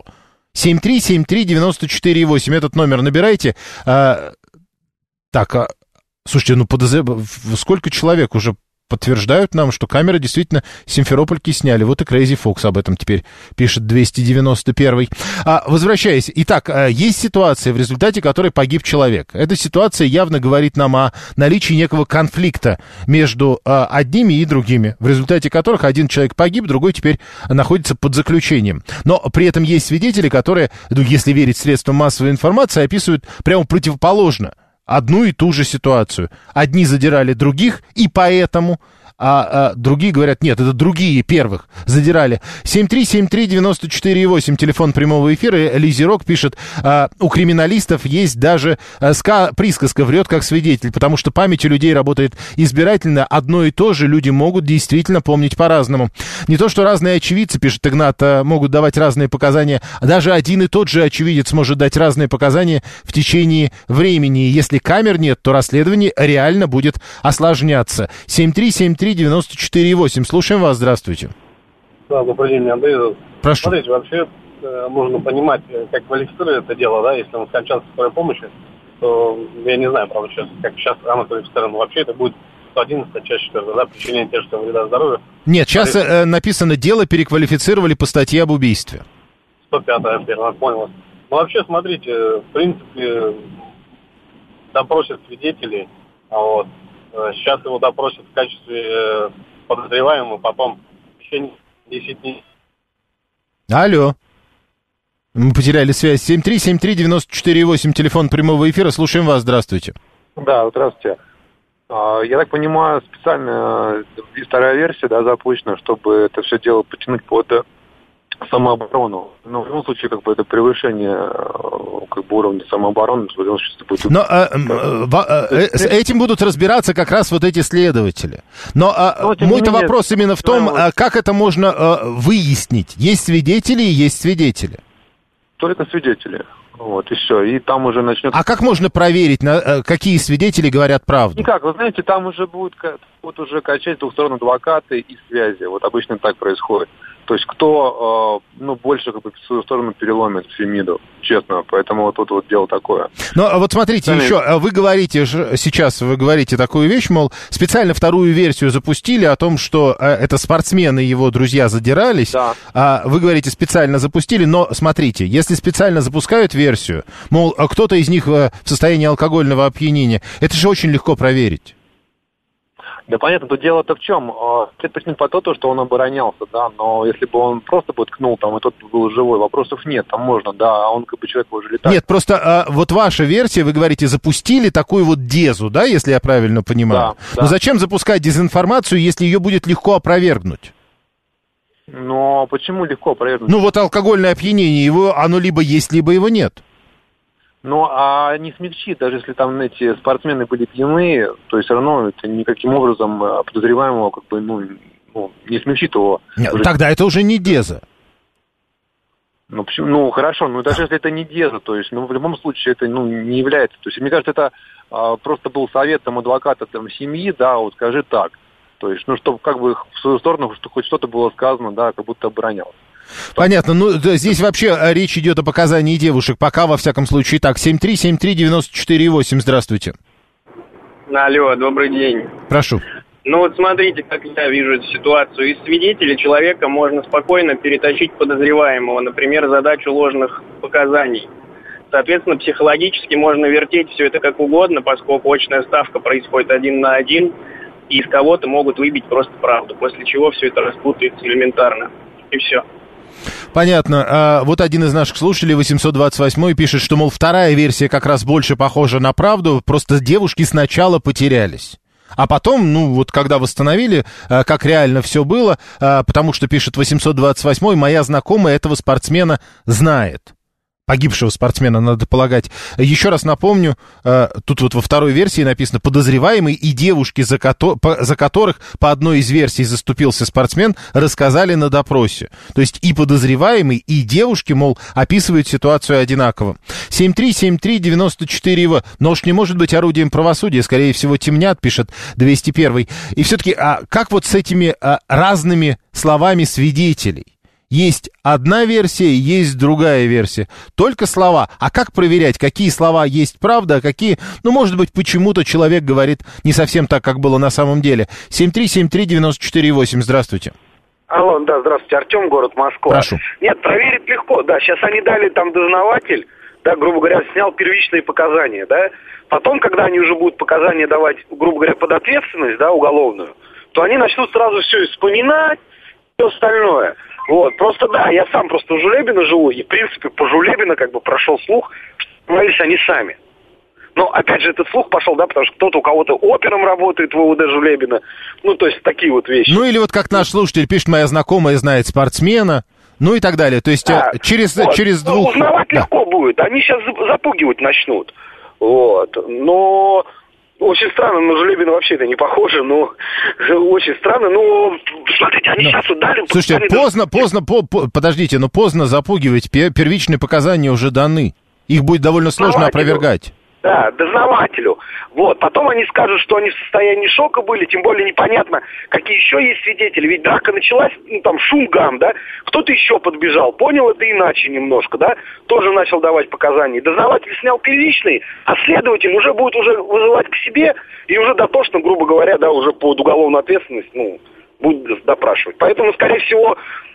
[SPEAKER 2] семь три семь три девять четыре восемь. Этот номер набирайте. А, так, а, слушайте, ну подозр... сколько человек уже подтверждают нам, что камеры действительно Симферопольки сняли. Вот и Crazy Fox об этом теперь пишет двести девяносто один. А, возвращаясь. Итак, есть ситуация, в результате которой погиб человек. Эта ситуация явно говорит нам о наличии некого конфликта между а, одними и другими, в результате которых один человек погиб, другой теперь находится под заключением. Но при этом есть свидетели, которые, ну, если верить средствам массовой информации, описывают прямо противоположно одну и ту же ситуацию. Одни задирали других, и поэтому, а, а другие говорят, нет, это другие первых задирали. семь три семь три девять четыре восемь, телефон прямого эфира. Лизерок пишет, а, у криминалистов есть даже а, ска, присказка «врет как свидетель», потому что память у людей работает избирательно. Одно и то же люди могут действительно помнить по-разному. Не то, что разные очевидцы, пишет Игнат, а, могут давать разные показания, а даже один и тот же очевидец может дать разные показания в течение времени. И если камер нет, то расследование реально будет осложняться. семь три семь три девять четыре восемь. Слушаем вас, здравствуйте.
[SPEAKER 5] Да, добрый день, Андрей.
[SPEAKER 2] Прошу.
[SPEAKER 5] Смотрите, вообще э, нужно понимать, как квалифицировать это дело, да, если он скончался в скорой помощи, то я не знаю, правда, сейчас, как сейчас рано квалифицировано, вообще это будет сто одиннадцатая, часть четвёртая, да, причинение тяжкого вреда здоровью.
[SPEAKER 2] Нет, сейчас э, написано, дело переквалифицировали по статье об убийстве.
[SPEAKER 5] сто пятая, я понял. Ну, вообще, смотрите, в принципе, допросят свидетелей, а вот. Сейчас его допросят в качестве подозреваемого, потом в течение десяти дней.
[SPEAKER 2] Алло. Мы потеряли связь. семь три семь три девять четыре восемь, телефон прямого эфира. Слушаем вас, здравствуйте.
[SPEAKER 6] Да, здравствуйте. Я так понимаю, специально вторая версия, да, запущена, чтобы это все дело потянуть под самооборону. Но в любом случае, как бы это превышение как бы уровня самообороны. Будет...
[SPEAKER 2] Но а, а, а, с этим будут разбираться как раз вот эти следователи. Но а, мой-то вопрос именно в том, а, как это можно а, выяснить. Есть свидетели и есть свидетели.
[SPEAKER 6] Только свидетели. Вот, и все. И там уже начнется...
[SPEAKER 2] А как можно проверить, на, какие свидетели говорят правду?
[SPEAKER 6] Никак, вы знаете, там уже будут вот уже качать с двух сторон адвокаты и связи. Вот обычно так происходит. То есть кто, э, ну, больше как бы в свою сторону переломит Фемиду, честно. Поэтому вот тут вот, вот дело такое.
[SPEAKER 2] Ну, вот смотрите, Сами... еще, вы говорите, сейчас вы говорите такую вещь, мол, специально вторую версию запустили о том, что э, это спортсмены и его друзья задирались. Да. А вы говорите, специально запустили, но смотрите, если специально запускают версию, мол, кто-то из них в состоянии алкогольного опьянения, это же очень легко проверить.
[SPEAKER 6] Да понятно, тут дело-то в чем? След почему по то, что он оборонялся, да, но если бы он просто бы ткнул там, и тот был живой, вопросов нет, там можно, да, а он как бы человек уже летает.
[SPEAKER 2] Нет, просто а, вот ваша версия, вы говорите, запустили такую вот дезу, да, если я правильно понимаю? Да, да. Но зачем запускать дезинформацию, если ее будет легко опровергнуть?
[SPEAKER 6] Ну, почему легко опровергнуть?
[SPEAKER 2] Ну, вот алкогольное опьянение, его, оно либо есть, либо его нет.
[SPEAKER 6] Ну, а не смягчит, даже если там эти спортсмены были пьяны, то есть все равно это никаким образом подозреваемого как бы, ну, ну не смягчит его.
[SPEAKER 2] Нет, уже... Тогда это уже не деза.
[SPEAKER 6] Ну, почему? Ну, хорошо, но даже если это не деза, то есть, ну, в любом случае это, ну, не является. То есть, мне кажется, это а, просто был совет там адвоката там семьи, да, вот скажи так. То есть, ну, чтобы как бы в свою сторону, что хоть что-то было сказано, да, как будто оборонялся.
[SPEAKER 2] Понятно. Ну, здесь вообще речь идет о показании девушек. Пока, во всяком случае, так. семь три семь три девять четыре восемь. Здравствуйте.
[SPEAKER 8] Алло, добрый день.
[SPEAKER 2] Прошу.
[SPEAKER 8] Ну вот смотрите, как я вижу эту ситуацию. Из свидетелей человека можно спокойно перетащить подозреваемого, например, задачу ложных показаний. Соответственно, психологически можно вертеть все это как угодно, поскольку очная ставка происходит один на один, и из кого-то могут выбить просто правду, после чего все это распутается элементарно. И все.
[SPEAKER 2] Понятно. А вот один из наших слушателей, восемьсот двадцать восемь, пишет, что, мол, вторая версия как раз больше похожа на правду, просто девушки сначала потерялись. А потом, ну, вот когда восстановили, как реально все было, потому что, пишет восемьсот двадцать восемь, моя знакомая этого спортсмена знает. Погибшего спортсмена, надо полагать. Еще раз напомню, тут вот во второй версии написано, подозреваемый и девушки, за, ко- за которых по одной из версий заступился спортсмен, рассказали на допросе. То есть и подозреваемый, и девушки, мол, описывают ситуацию одинаково. семь три семь три девять четыре. Нож не может быть орудием правосудия, скорее всего, темнят, пишет двести один. И все-таки, а как вот с этими а, разными словами свидетелей? Есть одна версия, есть другая версия. Только слова. А как проверять, какие слова есть правда, а какие... Ну, может быть, почему-то человек говорит не совсем так, как было на самом деле. семь три семь три девять четыре восемь. Здравствуйте.
[SPEAKER 9] Алло, да, здравствуйте. Артем, город Москва.
[SPEAKER 2] Прошу.
[SPEAKER 9] Нет, проверить легко, да. Сейчас они дали там дознаватель, да, грубо говоря, снял первичные показания, да. Потом, когда они уже будут показания давать, грубо говоря, под ответственность, да, уголовную, то они начнут сразу все вспоминать, все остальное. Вот, просто да, я сам просто у Жулебина живу, и, в принципе, по Жулебина как бы прошел слух, что снимались они сами. Но, опять же, этот слух пошел, да, потому что кто-то у кого-то опером работает в ОУД Жулебина, ну, то есть такие вот вещи.
[SPEAKER 2] Ну, или вот как наш слушатель пишет, моя знакомая знает спортсмена, ну и так далее. То есть
[SPEAKER 9] да,
[SPEAKER 2] через,
[SPEAKER 9] вот,
[SPEAKER 2] через
[SPEAKER 9] ну,
[SPEAKER 2] двух...
[SPEAKER 9] Узнавать
[SPEAKER 2] да.
[SPEAKER 9] легко будет, они сейчас запугивать начнут. Вот, но... Очень странно, на Жулебина вообще это не похоже, но очень странно. Ну, смотрите, они но... сейчас удали...
[SPEAKER 2] Слушайте,
[SPEAKER 9] они...
[SPEAKER 2] поздно, поздно, по, по, подождите, но поздно запугивать, первичные показания уже даны. Их будет довольно сложно опровергать.
[SPEAKER 9] Да, дознавателю. Вот. Потом они скажут, что они в состоянии шока были, тем более непонятно, какие еще есть свидетели. Ведь драка началась, ну, там, шум, гам, да? Кто-то еще подбежал, понял это иначе немножко, да? Тоже начал давать показания. Дознаватель снял первичный, а следователь уже будет уже вызывать к себе и уже дотошно, грубо говоря, да, уже под уголовную ответственность, ну, будет допрашивать. Поэтому, скорее всего...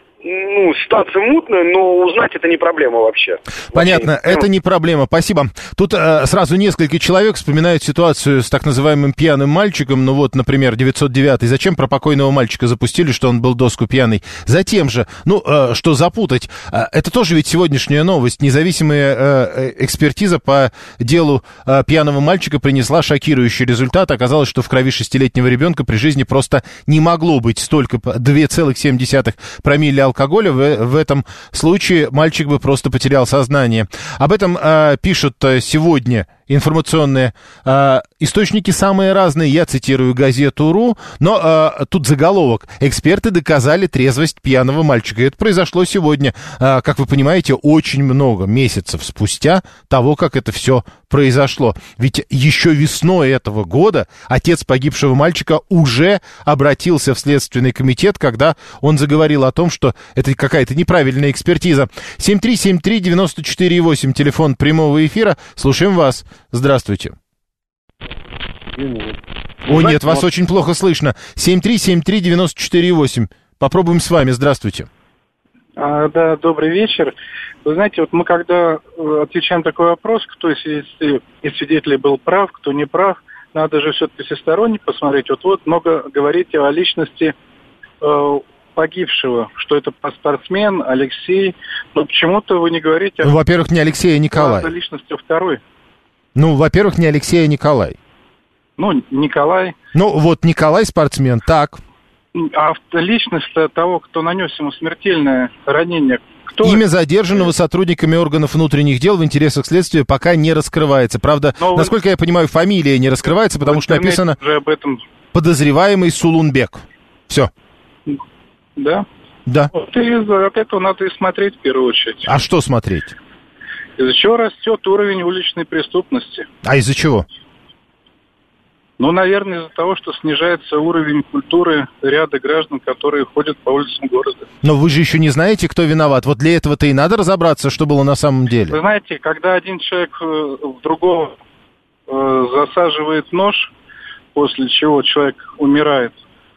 [SPEAKER 9] Ну, ситуация мутная, но узнать это не проблема вообще.
[SPEAKER 2] Понятно, вообще, это не проблема, спасибо. Тут э, сразу несколько человек вспоминают ситуацию с так называемым пьяным мальчиком. Ну вот, например, девятьсот девятый. Зачем про покойного мальчика запустили, что он был доску пьяный? Затем же, ну, э, что запутать? Э, это тоже ведь сегодняшняя новость. Независимая э, экспертиза по делу э, пьяного мальчика принесла шокирующий результат. Оказалось, что в крови шестилетнего ребенка при жизни просто не могло быть столько, два целых семь десятых промилле алкоголя. алкоголя, в, в этом случае мальчик бы просто потерял сознание. Об этом э, пишут сегодня информационные э, источники самые разные. Я цитирую газету.ру, но э, тут заголовок. Эксперты доказали трезвость пьяного мальчика. И это произошло сегодня, э, как вы понимаете, очень много месяцев спустя того, как это все произошло. Ведь еще весной этого года отец погибшего мальчика уже обратился в Следственный комитет, когда он заговорил о том, что это какая-то неправильная экспертиза. семь три семь три девять четыре восемь, телефон прямого эфира. Слушаем вас. Здравствуйте. О, нет, вас очень плохо слышно. семь три семь три девять четыре восемь. Попробуем с вами. Здравствуйте.
[SPEAKER 10] А, да, добрый вечер. Вы знаете, вот мы когда отвечаем на такой вопрос, кто из свидетелей был прав, кто не прав, надо же все-таки всесторонне посмотреть. Вот-вот много говорите о личности э, погибшего, что это спортсмен Алексей. Но почему-то вы не говорите...
[SPEAKER 2] Ну, во-первых, не Алексей, а Николай.
[SPEAKER 10] О личности второй.
[SPEAKER 2] Ну, во-первых, не Алексей, а Николай.
[SPEAKER 10] Ну, Николай.
[SPEAKER 2] Ну, вот Николай спортсмен, так.
[SPEAKER 10] А личность того, кто нанес ему смертельное ранение, кто...
[SPEAKER 2] Имя задержанного сотрудниками органов внутренних дел в интересах следствия пока не раскрывается. Правда, но насколько вы... я понимаю, фамилия не раскрывается, потому что написано
[SPEAKER 10] уже об этом...
[SPEAKER 2] подозреваемый Сулунбек. Все.
[SPEAKER 10] Да?
[SPEAKER 2] Да.
[SPEAKER 10] Вот из-за этого надо и смотреть в первую очередь.
[SPEAKER 2] А что смотреть?
[SPEAKER 10] Из-за чего растет уровень уличной преступности.
[SPEAKER 2] А из-за чего?
[SPEAKER 10] Ну, наверное, из-за того, что снижается уровень культуры ряда граждан, которые ходят по улицам города.
[SPEAKER 2] Но вы же еще не знаете, кто виноват. Вот для этого-то и надо разобраться, что было на самом деле.
[SPEAKER 10] Вы знаете, когда один человек в другого э, засаживает нож, после чего человек умирает,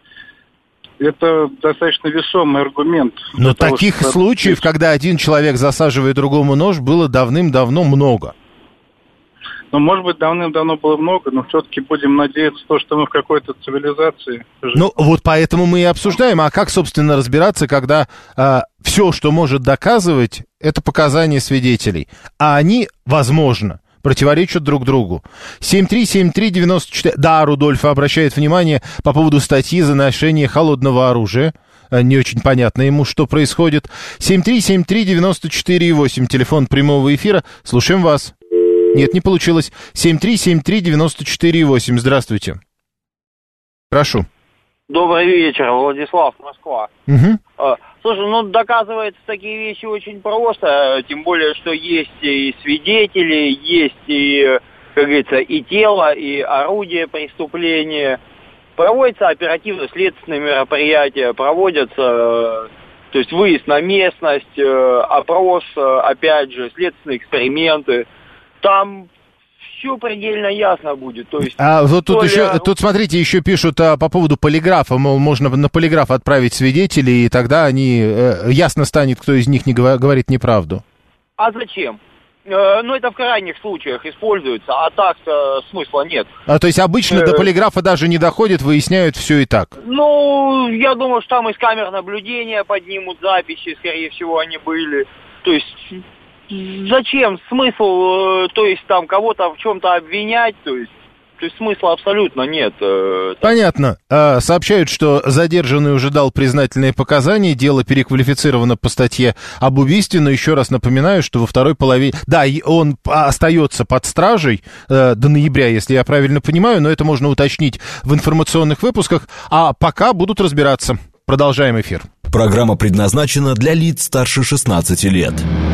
[SPEAKER 10] это достаточно весомый аргумент.
[SPEAKER 2] Но
[SPEAKER 10] того,
[SPEAKER 2] таких
[SPEAKER 10] что...
[SPEAKER 2] случаев, когда один человек засаживает другому нож, было давным-давно много.
[SPEAKER 10] Ну, может быть, давным-давно было много, но все-таки будем надеяться, то, что мы в какой-то цивилизации живем.
[SPEAKER 2] Ну, вот поэтому мы и обсуждаем. А как, собственно, разбираться, когда а, все, что может доказывать, это показания свидетелей. А они, возможно, противоречат друг другу. семь три семь три девять четыре... Да, Рудольф обращает внимание по поводу статьи за ношение холодного оружия. Не очень понятно ему, что происходит. семь три семь три девять четыре восемь, телефон прямого эфира. Слушаем вас. Нет, не получилось. семь три семь три девять четыре восемь. Здравствуйте. Прошу.
[SPEAKER 11] Добрый вечер, Владислав, Москва.
[SPEAKER 2] Угу.
[SPEAKER 11] Слушай, ну доказывается такие вещи очень просто, тем более, что есть и свидетели, есть и, как говорится, и тело, и орудие преступления. Проводятся оперативно-следственные мероприятия, проводятся То есть выезд на местность, э, опрос, э, опять же, следственные эксперименты. Там все предельно ясно будет. То есть,
[SPEAKER 2] а вот тут
[SPEAKER 11] ли...
[SPEAKER 2] еще, тут смотрите, еще пишут а, по поводу полиграфа, мол, можно на полиграф отправить свидетелей, и тогда они, э, ясно станет, кто из них не говор- говорит неправду.
[SPEAKER 11] А зачем? Э, ну, это в крайних случаях используется, а так-то смысла нет.
[SPEAKER 2] А, то есть обычно э... до полиграфа даже не доходит, выясняют все и так?
[SPEAKER 11] Ну, я думаю, что там из камер наблюдения поднимут записи, скорее всего, они были. То есть... Зачем? Смысл, то есть там кого-то в чем-то обвинять, то есть, то есть смысла абсолютно нет.
[SPEAKER 2] Понятно. А, сообщают, что задержанный уже дал признательные показания, дело переквалифицировано по статье об убийстве, но еще раз напоминаю, что во второй половине... Да, он остается под стражей э, до ноября, если я правильно понимаю, но это можно уточнить в информационных выпусках, а пока будут разбираться. Продолжаем эфир.
[SPEAKER 1] Программа предназначена для лиц старше шестнадцати лет.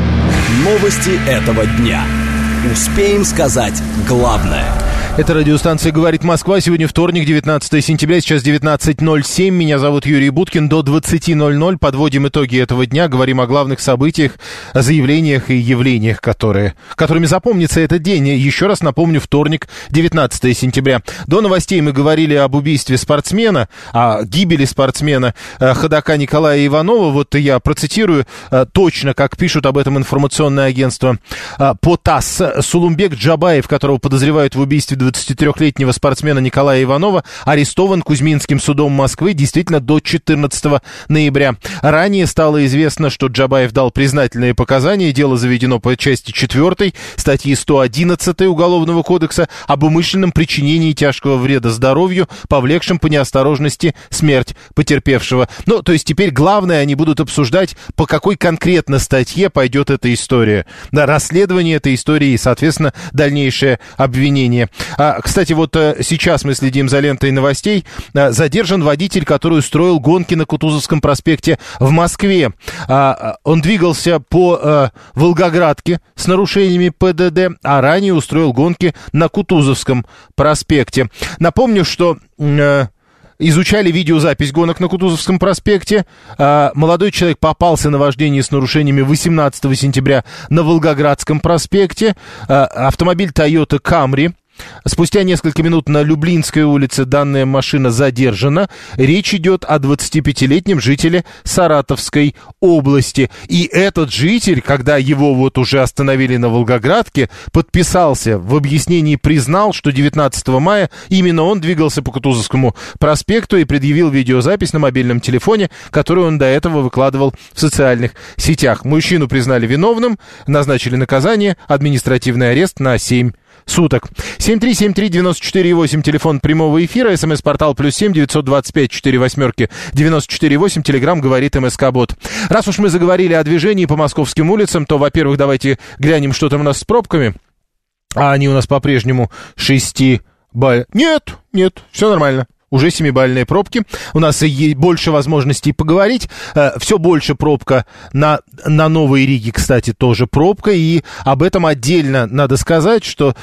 [SPEAKER 1] Новости этого дня. Успеем сказать главное.
[SPEAKER 2] Это радиостанция «Говорит Москва». Сегодня вторник, девятнадцатое сентября, сейчас девятнадцать ноль семь. Меня зовут Юрий Буткин. До двадцати ноль ноль подводим итоги этого дня. Говорим о главных событиях, о заявлениях и явлениях, которые, которыми запомнится этот день. Еще раз напомню, вторник, девятнадцатое сентября. До новостей мы говорили об убийстве спортсмена, о гибели спортсмена ходока Николая Иванова. Вот я процитирую точно, как пишут об этом информационное агентство по ТАСС. Сулумбек Джабаев, которого подозревают в убийстве двадцатитрёхлетнего спортсмена Николая Иванова, арестован Кузьминским судом Москвы действительно до четырнадцатого ноября. Ранее стало известно, что Джабаев дал признательные показания. Дело заведено по части четвёртой статьи сто одиннадцать Уголовного кодекса об умышленном причинении тяжкого вреда здоровью, повлекшем по неосторожности смерть потерпевшего. Ну, то есть теперь главное, они будут обсуждать, по какой конкретно статье пойдет эта история. Да, расследование этой истории и, соответственно, дальнейшее обвинение. А, кстати, вот а, сейчас мы следим за лентой новостей. А, задержан водитель, который устроил гонки на Кутузовском проспекте в Москве. А, он двигался по а, Волгоградке с нарушениями ПДД, а ранее устроил гонки на Кутузовском проспекте. Напомню, что... А, изучали видеозапись гонок на Кутузовском проспекте. А, молодой человек попался на вождение с нарушениями восемнадцатого сентября на Волгоградском проспекте. А, автомобиль Toyota Camry. Спустя несколько минут на Люблинской улице данная машина задержана. Речь идет о двадцатипятилетнем жителе Саратовской области. И этот житель, когда его вот уже остановили на Волгоградке, подписался в объяснении, признал, что девятнадцатого мая именно он двигался по Кутузовскому проспекту и предъявил видеозапись на мобильном телефоне, которую он до этого выкладывал в социальных сетях. Мужчину признали виновным, назначили наказание, административный арест на семь суток. семь три семь три девять четыре восемь, телефон прямого эфира, смс-портал плюс семь девятьсот двадцать пять сорок восемь девяносто четыре восемь, телеграмм говорит МСК-бот. Раз уж мы заговорили о движении по московским улицам, то, во-первых, давайте глянем, что там у нас с пробками. А они у нас по-прежнему шести балл. Нет, нет, все нормально. Уже семибалльные пробки. У нас есть больше возможностей поговорить. Все больше пробка на, на Новой Риге, кстати, тоже пробка. И об этом отдельно надо сказать, что...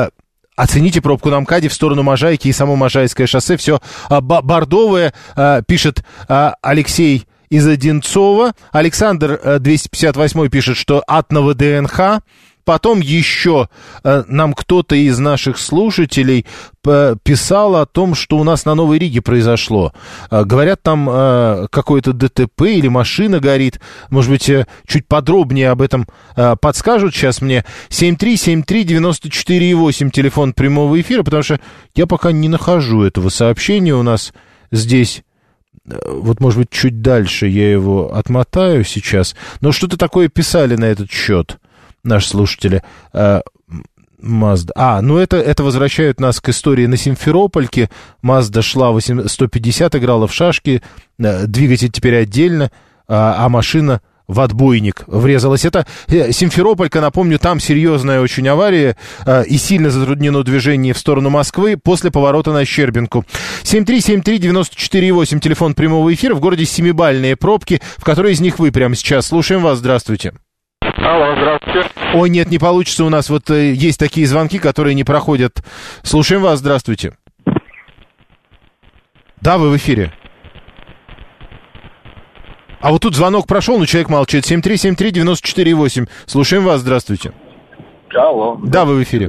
[SPEAKER 2] Оцените пробку на МКАДе в сторону Можайки и само Можайское шоссе. Все бордовое, пишет Алексей из Одинцова. Александр двести пятьдесят восемь пишет, что от ВДНХ. Потом еще э, нам кто-то из наших слушателей п- писал о том, что у нас на Новой Риге произошло. Э, говорят, там э, какое-то ДТП или машина горит. Может быть, э, чуть подробнее об этом э, подскажут сейчас мне. семь три семь три девять четыре восемь, телефон прямого эфира, потому что я пока не нахожу этого сообщения у нас здесь. Вот, может быть, чуть дальше я его отмотаю сейчас. Но что-то такое писали на этот счет наши слушатели. Mazda. А, ну это, это возвращает нас к истории на Симферопольке. Mazda шла сто пятьдесят, играла в шашки, двигатель теперь отдельно, а, а машина в отбойник врезалась. Это Симферополька, напомню, там серьезная очень авария и сильно затруднено движение в сторону Москвы после поворота на Щербинку. семь три семь три девять четыре восемь, телефон прямого эфира. В городе семибалльные пробки. В которой из них вы прямо сейчас? Слушаем вас. Здравствуйте.
[SPEAKER 12] Алло, здравствуйте.
[SPEAKER 2] Ой, нет, не получится. У нас вот э, есть такие звонки, которые не проходят. Слушаем вас. Здравствуйте. Да, вы в эфире. А вот тут звонок прошел, но человек молчит. семь три семь три девять четыре восемь. Слушаем вас, здравствуйте.
[SPEAKER 21] Алло.
[SPEAKER 2] Да, вы в эфире.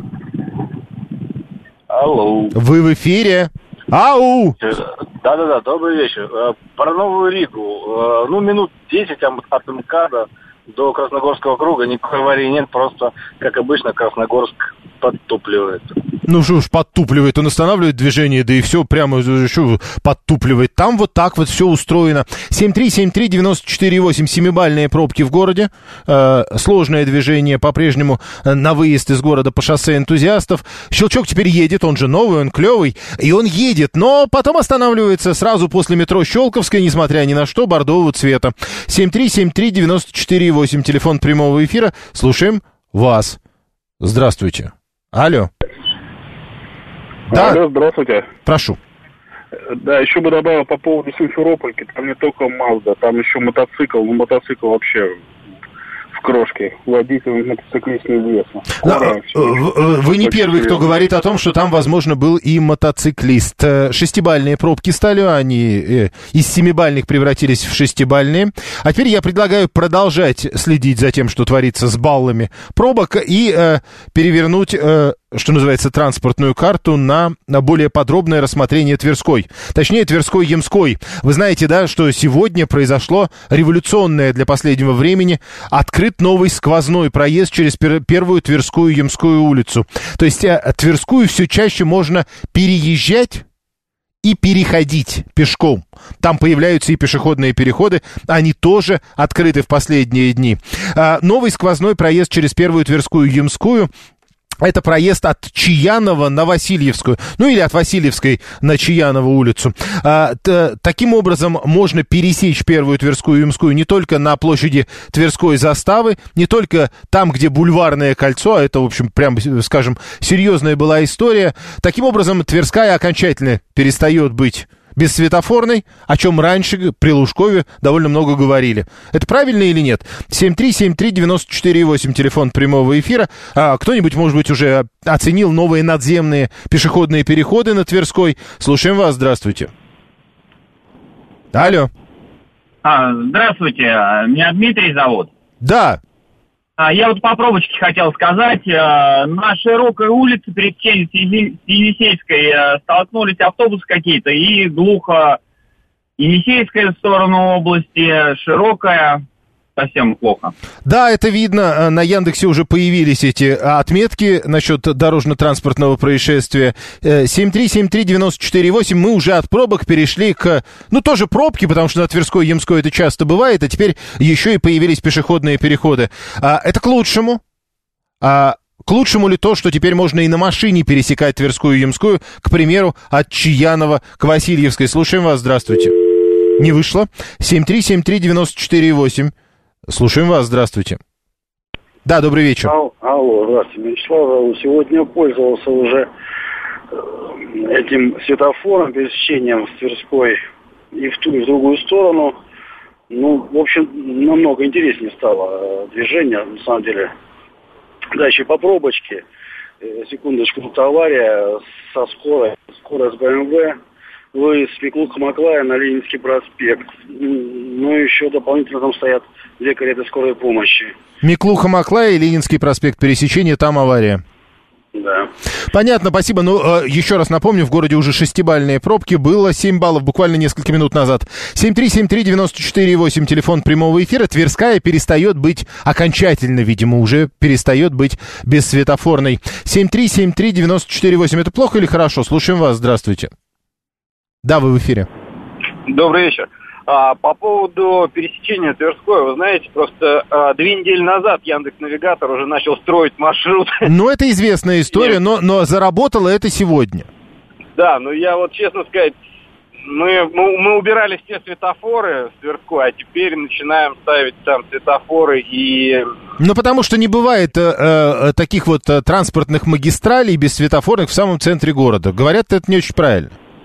[SPEAKER 21] Алло.
[SPEAKER 2] Вы в эфире. Ау!
[SPEAKER 21] Да-да-да, добрый вечер. Про Новую Ригу. Ну, минут десять от МКАДа до Красногорского круга. Никакой аварии нет, просто, как обычно, Красногорск подтупливает.
[SPEAKER 2] Ну что уж подтупливает, он останавливает движение, да и все прямо еще подтупливает. Там вот так вот все устроено. семь три семь три девять четыре восемь, семибалльные пробки в городе. Э, сложное движение по-прежнему на выезд из города по шоссе энтузиастов. Щелчок теперь едет, он же новый, он клевый, и он едет, но потом останавливается сразу после метро Щелковская, несмотря ни на что, бордового цвета. семь три семь три девять четыре восемь, телефон прямого эфира. Слушаем вас. Здравствуйте. Алло. Да.
[SPEAKER 21] Алло, здравствуйте.
[SPEAKER 2] Прошу.
[SPEAKER 21] Да, еще бы добавил по поводу Симферопольки. Там не только Мазда, там еще мотоцикл. Ну, мотоцикл вообще в крошке. Водитель, мотоциклист неизвестно.
[SPEAKER 2] Да, вы, вы не первый, кто говорит о том, что там, возможно, был и мотоциклист. Шестибалльные пробки стали, они из семибалльных превратились в шестибалльные. А теперь я предлагаю продолжать следить за тем, что творится с баллами пробок, и э, перевернуть... Э, что называется, транспортную карту на, на более подробное рассмотрение Тверской. Точнее, Тверской-Ямской. Вы знаете, да, что сегодня произошло революционное для последнего времени. Открыт новый сквозной проезд через пер, первую Тверскую Ямскую улицу. То есть а, Тверскую все чаще можно переезжать и переходить пешком. Там появляются и пешеходные переходы, они тоже открыты в последние дни. А, новый сквозной проезд через первую Тверскую Ямскую. Это проезд от Чаянова на Васильевскую, ну или от Васильевской на Чаянову улицу. А, т, таким образом можно пересечь первую Тверскую Ямскую не только на площади Тверской заставы, не только там, где бульварное кольцо, а это, в общем, прям, скажем, серьезная была история. Таким образом, Тверская окончательно перестает быть бессветофорной, о чем раньше при Лужкове довольно много говорили. Это правильно или нет? семь три семь три девять четыре восемь, телефон прямого эфира. А, кто-нибудь, может быть, уже оценил новые надземные пешеходные переходы на Тверской? Слушаем вас, здравствуйте. Алло.
[SPEAKER 13] А, здравствуйте, меня Дмитрий зовут.
[SPEAKER 2] Да.
[SPEAKER 13] Я вот по пробочке хотел сказать, на широкой улице перед Енисейской столкнулись автобусы какие-то, и глухо Енисейская в сторону области, широкая, совсем плохо.
[SPEAKER 2] Да, это видно, на Яндексе уже появились эти отметки насчет дорожно-транспортного происшествия. семь три семь три девять четыре восемь, мы уже от пробок перешли к, ну, тоже пробки, потому что на Тверской, Ямской это часто бывает, а теперь еще и появились пешеходные переходы. А, это к лучшему. А, к лучшему ли то, что теперь можно и на машине пересекать Тверскую, Ямскую, к примеру, от Чаянова к Васильевской? Слушаем вас, здравствуйте. Не вышло. семь три семь три девять четыре восемь. Слушаем вас, здравствуйте. Да, добрый вечер.
[SPEAKER 21] Алло, алло, здравствуйте, Вячеслав. Сегодня пользовался уже этим светофором, пересечением с Тверской и в ту, и в другую сторону. Ну, в общем, намного интереснее стало движение, на самом деле. Да, еще по пробочке. Секундочку, тут авария со скорой, скорость БМВ. Выезд с Миклуха-Маклая на Ленинский проспект. Ну, еще дополнительно там стоят две кареты скорой помощи.
[SPEAKER 2] Миклуха-Маклая и Ленинский проспект, пересечение, там авария.
[SPEAKER 21] Да.
[SPEAKER 2] Понятно, спасибо. Ну, э, еще раз напомню, в городе уже шестибалльные пробки. Было семь баллов буквально несколько минут назад. семь три семь три девять четыре восемь, телефон прямого эфира. Тверская перестает быть окончательно, видимо, уже перестает быть бессветофорной. семь три семь три девять четыре восемь. Это плохо или хорошо? Слушаем вас. Здравствуйте. Да, вы в эфире.
[SPEAKER 8] Добрый вечер. А, по поводу пересечения Тверской, вы знаете, просто а, две недели назад Яндекс.Навигатор уже начал строить маршрут.
[SPEAKER 2] Ну, это известная история, но, но заработало это сегодня.
[SPEAKER 8] Да, ну я вот, честно сказать, мы, мы, мы убирали все светофоры в Тверской, а теперь начинаем ставить там светофоры и...
[SPEAKER 2] Ну, потому что не бывает э, э, таких вот э, транспортных магистралей бессветофорных в самом центре города. Говорят, это не очень правильно.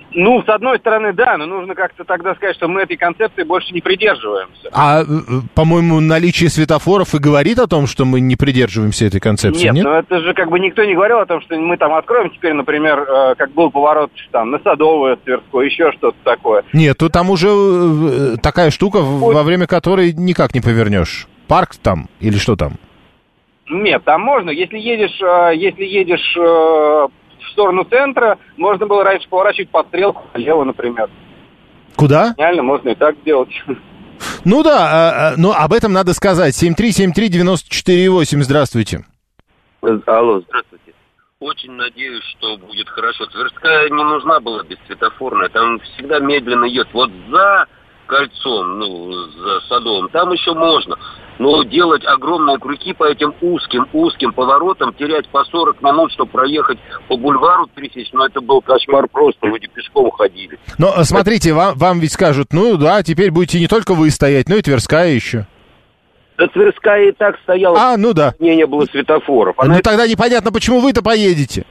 [SPEAKER 7] Ну, с одной стороны, да, но нужно как-то тогда сказать, что мы этой концепции больше не придерживаемся.
[SPEAKER 2] А, по-моему, наличие светофоров и говорит о том, что мы не придерживаемся этой концепции, нет?
[SPEAKER 7] Нет, но это же как бы никто не говорил о том, что мы там откроем теперь, например, как был поворот там на Садовое, Тверское, еще что-то такое.
[SPEAKER 2] Нет, то там уже такая штука, Ой. во время которой никак не повернешь. Парк там или что там?
[SPEAKER 7] Нет, там можно. Если едешь, если едешь в сторону центра, можно было раньше поворачивать под стрелку налево, например.
[SPEAKER 2] Куда?
[SPEAKER 7] Реально, можно и так сделать.
[SPEAKER 2] Ну да, но об этом надо сказать. семь три семь три девять четыре восемь, здравствуйте.
[SPEAKER 14] Алло, здравствуйте. Очень надеюсь, что будет хорошо. Тверская не нужна была без светофорная, там всегда медленно едет. Вот за кольцом, ну, за Садовым, там еще можно. Но делать огромные крюки по этим узким-узким поворотам, терять по сорок минут, чтобы проехать по бульвару пересечь, ну, это был кошмар просто, люди пешком ходили.
[SPEAKER 2] Но смотрите, вам, вам ведь скажут, ну, да, теперь будете не только вы стоять, но и Тверская еще.
[SPEAKER 14] Да Тверская и так стояла.
[SPEAKER 2] А, ну да.
[SPEAKER 14] Не, не было светофоров.
[SPEAKER 2] Она... Ну, тогда непонятно, почему вы-то поедете.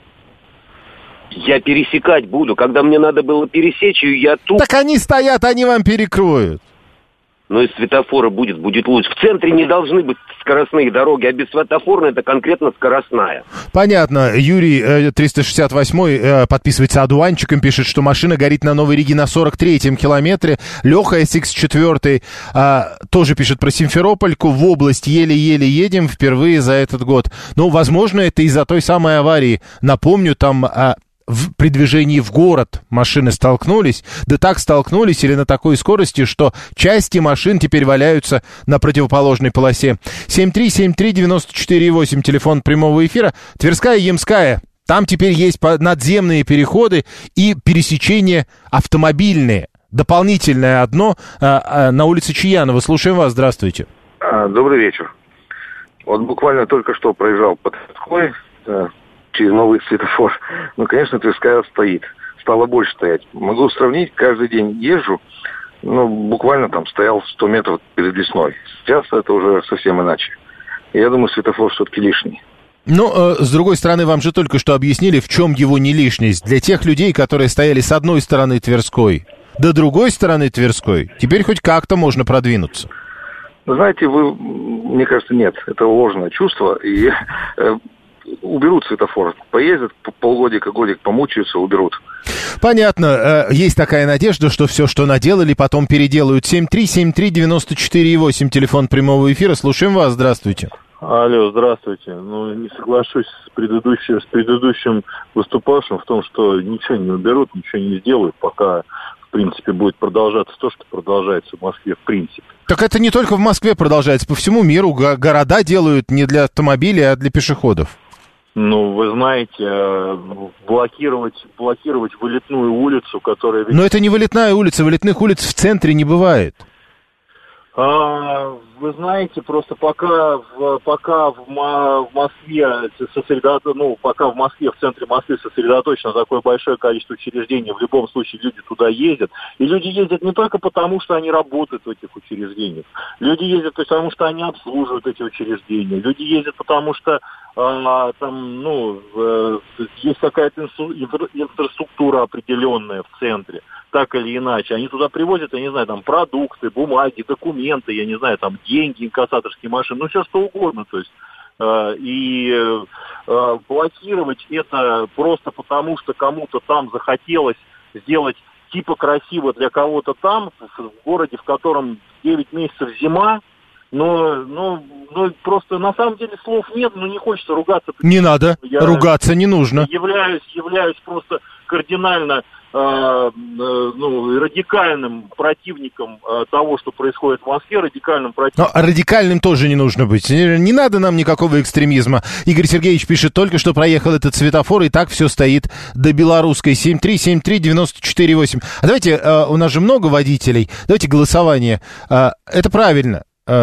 [SPEAKER 14] Я пересекать буду. Когда мне надо было пересечь, я тут...
[SPEAKER 2] Так они стоят, они вам перекроют.
[SPEAKER 14] Но из светофора будет, будет лучше. В центре не должны быть скоростные дороги, а без светофорной это конкретно скоростная.
[SPEAKER 2] Понятно. Юрий триста шестьдесят восемь подписывается одуванчиком, пишет, что машина горит на Новой Риге на сорок третьем километре. Леха эс икс четыре а, тоже пишет про Симферопольку. В область еле-еле едем впервые за этот год. Ну, возможно, это из-за той самой аварии. Напомню, там... А, в, при движении в город машины столкнулись, да так столкнулись или на такой скорости, что части машин теперь валяются на противоположной полосе. семь три семь три девять четыре восемь, телефон прямого эфира. Тверская, Ямская. Там теперь есть надземные переходы и пересечения автомобильные. Дополнительное одно а, а, на улице Чаянова. Слушаем вас, здравствуйте.
[SPEAKER 15] А, добрый вечер. Вот буквально только что проезжал по Тверской, через новый светофор. Ну, конечно, Тверская стоит. Стало больше стоять. Могу сравнить, каждый день езжу, ну, буквально там стоял сто метров перед Лесной. Сейчас это уже совсем иначе. Я думаю, светофор все-таки лишний.
[SPEAKER 2] Но, э, с другой стороны, вам же только что объяснили, в чем его не лишность. Для тех людей, которые стояли с одной стороны Тверской до другой стороны Тверской, теперь хоть как-то можно продвинуться.
[SPEAKER 15] Знаете, вы, мне кажется, нет. Это ложное чувство. И... Э, уберут светофор, поездят полгодика, годик помучаются, уберут.
[SPEAKER 2] Понятно. Есть такая надежда, что все, что наделали, потом переделают. семь три семь три девять четыре восемь, телефон прямого эфира. Слушаем вас. Здравствуйте.
[SPEAKER 16] Алло, здравствуйте. Ну, не соглашусь с предыдущим, с предыдущим выступавшим в том, что ничего не уберут, ничего не сделают, пока, в принципе, будет продолжаться то, что продолжается в Москве, в принципе.
[SPEAKER 2] Так это не только в Москве продолжается, по всему миру города делают не для автомобилей, а для пешеходов.
[SPEAKER 16] Ну, вы знаете, блокировать, блокировать вылетную улицу, которая...
[SPEAKER 2] Но это не вылетная улица, вылетных улиц в центре не бывает.
[SPEAKER 16] А, вы знаете, просто пока в, пока в, в Москве сосредото... ну, пока в Москве, в центре Москвы сосредоточено такое большое количество учреждений, в любом случае люди туда ездят. И люди ездят не только потому, что они работают в этих учреждениях. Люди ездят потому, что они обслуживают эти учреждения. Люди ездят потому, что а, там, ну, э, есть какая-то инфра- инфраструктура определенная в центре. Так или иначе. Они туда привозят, я не знаю, там продукты, бумаги, документы, я не знаю, там деньги, инкассаторские машины, ну все что угодно. То есть э, и э, блокировать это просто потому, что кому-то там захотелось сделать типа красиво для кого-то там, в городе, в котором девять месяцев зима, но, ну, ну, просто на самом деле слов нет, но не хочется ругаться.
[SPEAKER 2] Не надо, я ругаться не нужно.
[SPEAKER 16] Являюсь, являюсь просто кардинально Э, ну, радикальным противником э, того, что происходит в Москве, радикальным противником.
[SPEAKER 2] Но радикальным тоже не нужно быть. Не, не надо нам никакого экстремизма. Игорь Сергеевич пишет, только что проехал этот светофор, и так все стоит до Белорусской. семь три семь три девять четыре восемь. А давайте, э, у нас же много водителей, давайте голосование. Э, это правильно. Э,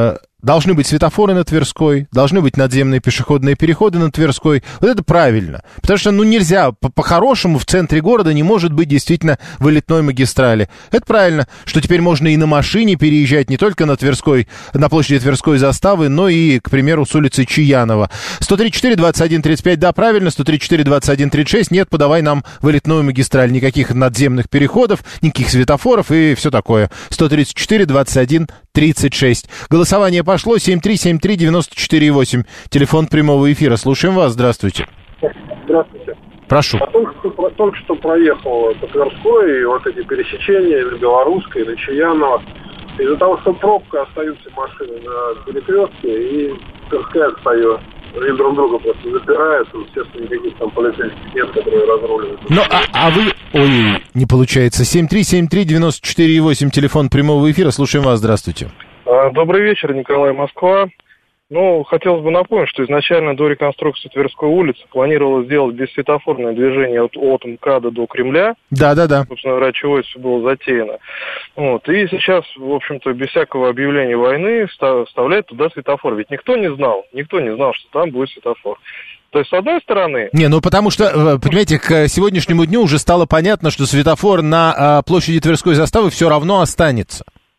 [SPEAKER 2] должны быть светофоры на Тверской, должны быть надземные пешеходные переходы на Тверской. Вот это правильно. Потому что, ну, нельзя, по-хорошему в центре города не может быть действительно вылетной магистрали. Это правильно, что теперь можно и на машине переезжать не только на Тверской, на площади Тверской заставы, но и, к примеру, с улицы Чаянова. сто тридцать четыре двадцать один тридцать пять, да, правильно, сто тридцать четыре двадцать один тридцать шесть, нет, подавай нам вылетную магистраль. Никаких надземных переходов, никаких светофоров и все такое. сто тридцать четыре двадцать один тридцать шесть. Голосование пошло. семь три семь три девяносто четыре восемь. Телефон прямого эфира. Слушаем вас. Здравствуйте.
[SPEAKER 17] Здравствуйте.
[SPEAKER 2] Прошу.
[SPEAKER 17] Я только что, только что проехал по Тверской, и вот эти пересечения или Белорусской, или Чаянова. Из-за того, что пробка, остаются машины на перекрестке, и Тверская встает. И друг друга просто запирают, естественно, никаких там полицейских нет, которые разруливают.
[SPEAKER 2] Ну, а, а вы... Ой, не получается. семь три семь три девяносто четыре восемь, телефон прямого эфира. Слушаем вас, здравствуйте.
[SPEAKER 17] Добрый вечер, Николай, Москва. Ну, хотелось бы напомнить, что изначально до реконструкции Тверской улицы планировалось сделать бессветофорное движение от, от МКАДа до Кремля.
[SPEAKER 2] Да-да-да.
[SPEAKER 17] Собственно, ради чего это все было затеяно. Вот. И сейчас, в общем-то, без всякого объявления войны вставляют туда светофор. Ведь никто не знал, никто не знал, что там будет светофор. То есть, с одной стороны...
[SPEAKER 2] Не, ну потому что, понимаете, к сегодняшнему дню уже стало понятно, что светофор на площади Тверской заставы все равно останется.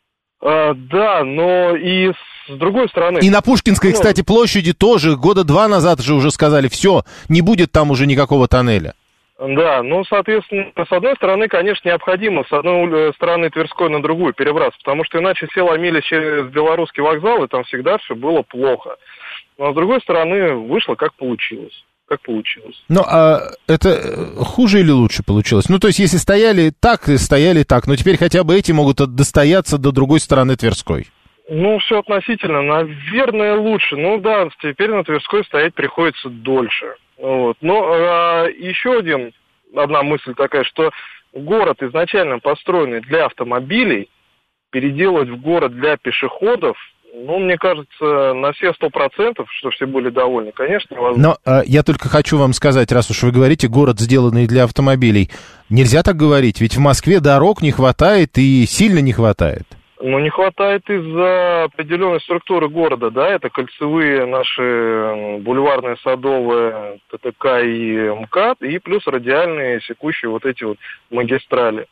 [SPEAKER 17] А, да, но и с другой стороны...
[SPEAKER 2] И на Пушкинской,
[SPEAKER 17] ну,
[SPEAKER 2] кстати, площади тоже года два назад же уже сказали, все, не будет там уже никакого тоннеля.
[SPEAKER 17] Да, ну, соответственно, с одной стороны, конечно, необходимо с одной стороны Тверской на другую перебраться, потому что иначе все ломились через Белорусский вокзал, и там всегда все было плохо. Но с другой стороны, вышло как получилось. Как получилось.
[SPEAKER 2] Ну, а это хуже или лучше получилось? Ну, то есть, если стояли так, стояли так, но теперь хотя бы эти могут достояться до другой стороны Тверской.
[SPEAKER 17] Ну, все относительно. Наверное, лучше. Ну, да, теперь на Тверской стоять приходится дольше. Вот. Но а, еще один, одна мысль такая, что город изначально построенный для автомобилей, переделать в город для пешеходов, ну, мне кажется, на все сто процентов, что все были довольны, конечно, невозможно.
[SPEAKER 2] Но э, я только хочу вам сказать, раз уж вы говорите, город, сделанный для автомобилей, нельзя так говорить, ведь в Москве дорог не хватает и сильно не хватает.
[SPEAKER 17] Ну, не хватает из-за определенной структуры города, да, это кольцевые наши бульварные, садовые, ТТК и МКАД, и плюс радиальные, секущие вот эти вот магистрали.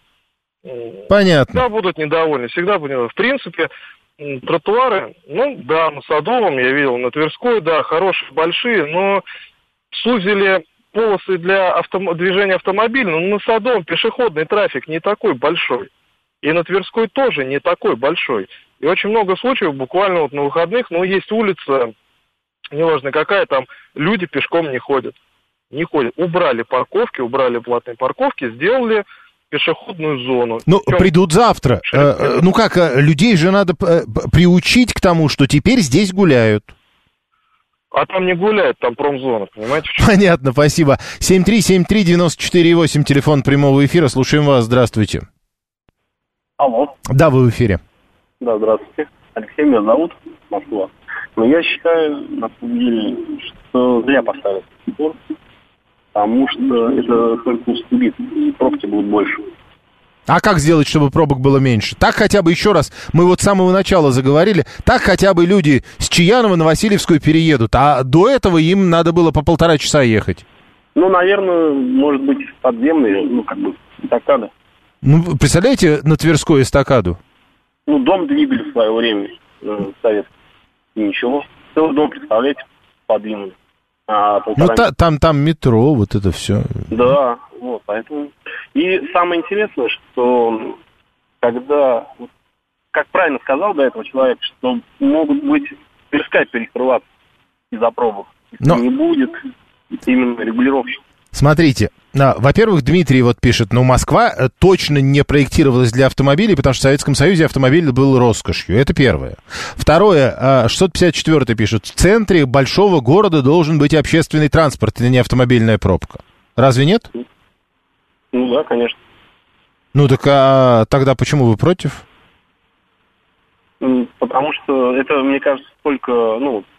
[SPEAKER 2] Понятно.
[SPEAKER 17] Всегда будут недовольны, всегда будут недовольны. В принципе, тротуары, ну, да, на Садовом я видел, на Тверской, да, хорошие, большие, но сузили полосы для авто... движения автомобиля, но на Садовом пешеходный трафик не такой большой. И на Тверской тоже не такой большой. И очень много случаев, буквально вот на выходных, ну, есть улица, неважно какая, там люди пешком не ходят. Не ходят. Убрали парковки, убрали платные парковки, сделали пешеходную зону.
[SPEAKER 2] Ну, чем... придут завтра. Э, ну как, людей же надо приучить к тому, что теперь здесь гуляют.
[SPEAKER 17] А там не гуляют, там промзона, понимаете?
[SPEAKER 2] Понятно, спасибо. семь три семь три девяносто четыре восемь, телефон прямого эфира. Слушаем вас, здравствуйте.
[SPEAKER 18] Алло.
[SPEAKER 2] Да, вы в эфире.
[SPEAKER 18] Да, здравствуйте. Алексей меня зовут, Москва. Но я считаю, на самом деле, что зря поставили светофор, потому что это только усугубит, и пробки будут больше.
[SPEAKER 2] А как сделать, чтобы пробок было меньше? Так хотя бы еще раз, мы вот с самого начала заговорили, так хотя бы люди с Чаянова на Васильевскую переедут, а до этого им надо было по полтора часа ехать.
[SPEAKER 18] Ну, наверное, может быть, подземные, ну, как бы, эстакады.
[SPEAKER 2] Ну, представляете, на Тверской эстакаду?
[SPEAKER 18] Ну, дом двигали в свое время, э, совет. И ничего. Целый дом, представляете, подвинули. А
[SPEAKER 2] ну, та, там, там метро, вот это все.
[SPEAKER 18] Да, вот, поэтому... И самое интересное, что когда, как правильно сказал до этого человек, что могут быть Тверская перекрываться из-за пробок. Но... Не будет именно регулировщик.
[SPEAKER 2] Смотрите, а, во-первых, Дмитрий вот пишет, ну, Москва точно не проектировалась для автомобилей, потому что в Советском Союзе автомобиль был роскошью. Это первое. Второе, а, шестьсот пятьдесят четыре пишет, в центре большого города должен быть общественный транспорт, а не автомобильная пробка. Разве нет?
[SPEAKER 18] Ну да, конечно.
[SPEAKER 2] Ну так а тогда почему вы против?
[SPEAKER 18] Потому что это, мне кажется, только, ну,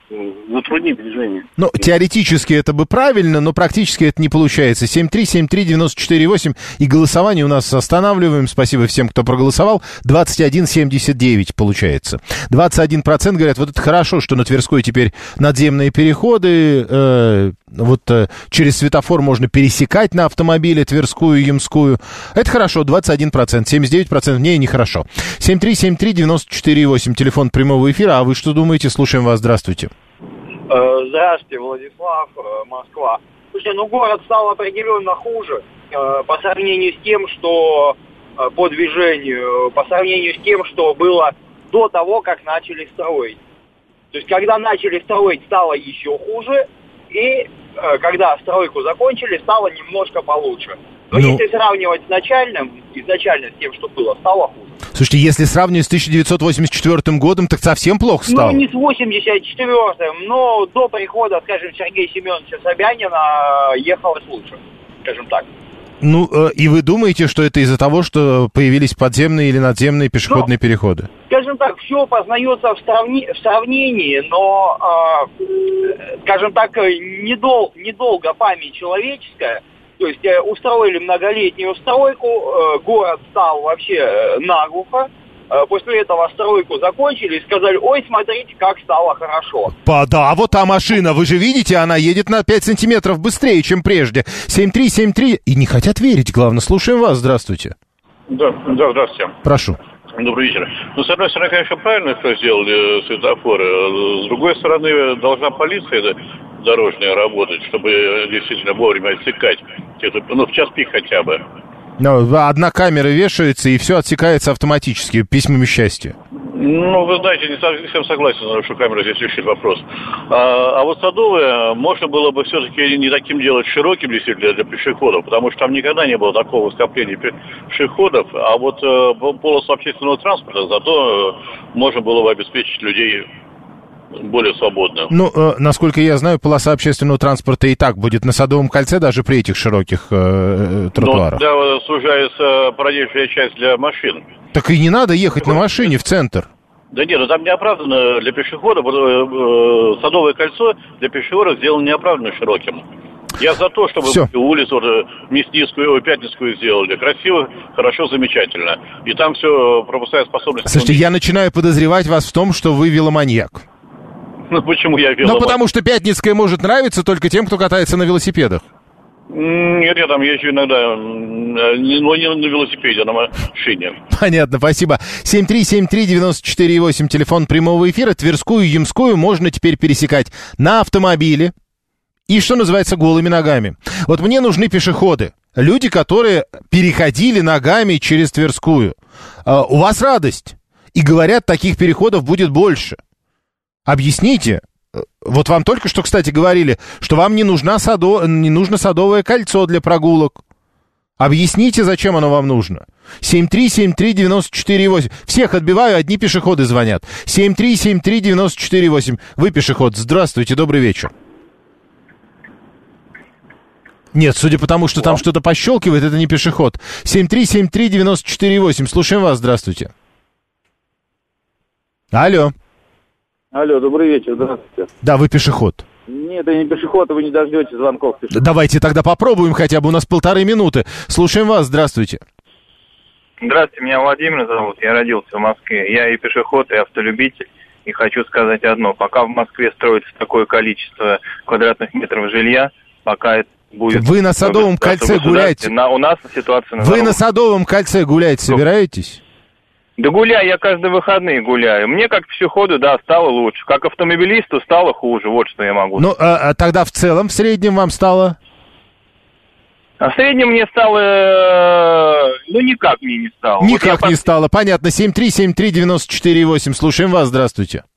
[SPEAKER 18] затруднить движение.
[SPEAKER 2] Ну, теоретически это бы правильно, но практически это не получается. семь три семь три девяносто четыре восемь. И голосование у нас останавливаем. Спасибо всем, кто проголосовал. двадцать один семьдесят девять получается. двадцать один процент говорят, вот это хорошо, что на Тверской теперь надземные переходы. Э, вот э, через светофор можно пересекать на автомобиле Тверскую и Ямскую. Это хорошо, двадцать один процент. семьдесят девять процентов не, нехорошо. семь три семь три девяносто четыре восемь. Телефон прямого эфира. А вы что думаете? Слушаем вас. Здравствуйте.
[SPEAKER 11] Здравствуйте, Владислав, Москва. Слушайте, ну город стал определенно хуже по сравнению с тем, что по движению, по сравнению с тем, что было до того, как начали строить. То есть, когда начали строить, стало еще хуже, и когда стройку закончили, стало немножко получше. Но ну... если сравнивать с начальным, изначально с тем, что было, стало хуже.
[SPEAKER 2] Слушайте, если сравнивать с тысяча девятьсот восемьдесят четвёртым годом, так совсем плохо стало.
[SPEAKER 11] Ну, не с восемьдесят четвёртым, но до прихода, скажем, Сергея Семеновича Собянина ехалось лучше, скажем так.
[SPEAKER 2] Ну, э, и вы думаете, что это из-за того, что появились подземные или надземные пешеходные но, переходы?
[SPEAKER 11] Скажем так, все познается в, сравни... в сравнении, но, э, скажем так, недол... недолго память человеческая. То есть э, устроили многолетнюю стройку, э, город стал вообще э, наглухо. Э, после этого стройку закончили и сказали, ой, смотрите, как стало хорошо.
[SPEAKER 2] Па, да, а вот та машина, вы же видите, она едет на пять сантиметров быстрее, чем прежде. семь три семь три, и не хотят верить, главное. Слушаем вас, здравствуйте.
[SPEAKER 19] Да, да, здравствуйте.
[SPEAKER 2] Прошу.
[SPEAKER 19] Добрый вечер. Ну, с одной стороны, конечно, правильно, что сделали светофоры. С другой стороны, должна полиция дорожная работать, чтобы действительно вовремя отсекать. Ну, в час пик хотя бы.
[SPEAKER 2] Но одна камера вешается, и все отсекается автоматически, письмами счастья.
[SPEAKER 19] Ну, вы знаете, не совсем согласен, что камера здесь решит вопрос. А, а вот Садовое можно было бы все-таки не таким делать широким действительно для пешеходов, потому что там никогда не было такого скопления пешеходов, а вот э, полосу общественного транспорта зато можно было бы обеспечить людей более свободно.
[SPEAKER 2] Ну, э, насколько я знаю, полоса общественного транспорта и так будет на Садовом кольце, даже при этих широких э, тротуарах.
[SPEAKER 19] Но тогда сужается проезжая часть для машин.
[SPEAKER 2] Так и не надо ехать на машине в центр.
[SPEAKER 19] Да нет, ну там неоправданно для пешеходов, э, Садовое кольцо для пешеходов сделано неоправданно широким. Я за то, чтобы
[SPEAKER 2] Всё.
[SPEAKER 19] улицу Мясницкую, Пятницкую сделали. Красиво, хорошо, замечательно. И там все пропускная способность.
[SPEAKER 2] Слушайте, я начинаю подозревать вас в том, что вы веломаньяк.
[SPEAKER 19] Ну, почему я веломаньяк?
[SPEAKER 2] Ну, потому что Пятницкая может нравиться только тем, кто катается на велосипедах.
[SPEAKER 19] Нет, я там езжу иногда, но не на велосипеде, а на машине.
[SPEAKER 2] Понятно, спасибо. семь три семь три девяносто четыре восемь, телефон прямого эфира. Тверскую, Ямскую можно теперь пересекать на автомобиле и, что называется, голыми ногами. Вот мне нужны пешеходы, люди, которые переходили ногами через Тверскую. А, у вас радость, и говорят, таких переходов будет больше. Объясните. Вот вам только что, кстати, говорили, что вам не, нужна садо... не нужно Садовое кольцо для прогулок. Объясните, зачем оно вам нужно. семь три семь три девяносто четыре восемь. Всех отбиваю, одни пешеходы звонят. семь три семь три девяносто четыре восемь. Вы пешеход. Здравствуйте, добрый вечер. Нет, судя по тому, что там что-то пощелкивает, это не пешеход. семь три семь три девяносто четыре восемь. Слушаем вас, здравствуйте. Алло.
[SPEAKER 20] Алло, добрый вечер, здравствуйте.
[SPEAKER 2] Да, вы пешеход.
[SPEAKER 20] Нет, я не пешеход, вы не дождетесь звонков пешеход.
[SPEAKER 2] Давайте тогда попробуем хотя бы, у нас полторы минуты. Слушаем вас, здравствуйте.
[SPEAKER 22] Здравствуйте, меня Владимир зовут, я родился в Москве. Я и пешеход, и автолюбитель. И хочу сказать одно, пока в Москве строится такое количество квадратных метров жилья, пока это будет...
[SPEAKER 2] Вы на Садовом кольце гуляете?
[SPEAKER 22] На, у нас ситуация... На
[SPEAKER 2] Вы на Садовом кольце гулять собираетесь?
[SPEAKER 22] Да гуляю, я каждые выходные гуляю. Мне как пешеходу, да, стало лучше. Как автомобилисту стало хуже, вот что я могу
[SPEAKER 2] сказать. Ну, а, а тогда в целом, в среднем вам стало?
[SPEAKER 22] А в среднем мне стало... Ну, никак мне не стало.
[SPEAKER 2] Никак
[SPEAKER 22] вот
[SPEAKER 2] не
[SPEAKER 22] я...
[SPEAKER 2] стало, понятно. семь три семь три девяносто четыре восемь. Слушаем вас, здравствуйте.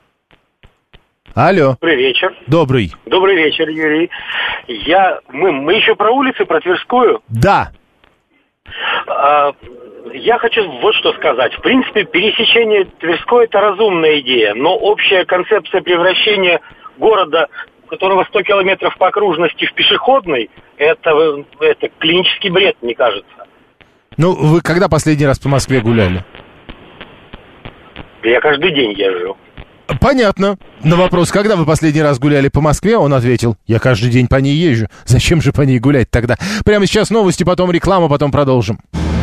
[SPEAKER 2] Алло.
[SPEAKER 23] Добрый вечер.
[SPEAKER 2] Добрый.
[SPEAKER 23] Добрый вечер, Юрий. Я... Мы, мы еще про улицы, про Тверскую?
[SPEAKER 2] Да.
[SPEAKER 23] А... Я хочу вот что сказать. В принципе, пересечение Тверской – это разумная идея, но общая концепция превращения города, у которого сто километров по окружности, в пешеходный – это, это клинический бред, мне кажется.
[SPEAKER 2] Ну, вы когда последний раз по Москве гуляли?
[SPEAKER 23] Я каждый день езжу.
[SPEAKER 2] понятно. На вопрос, когда вы последний раз гуляли по Москве, он ответил: я каждый день по ней езжу. Зачем же по ней гулять тогда? Прямо сейчас новости, потом реклама, потом продолжим.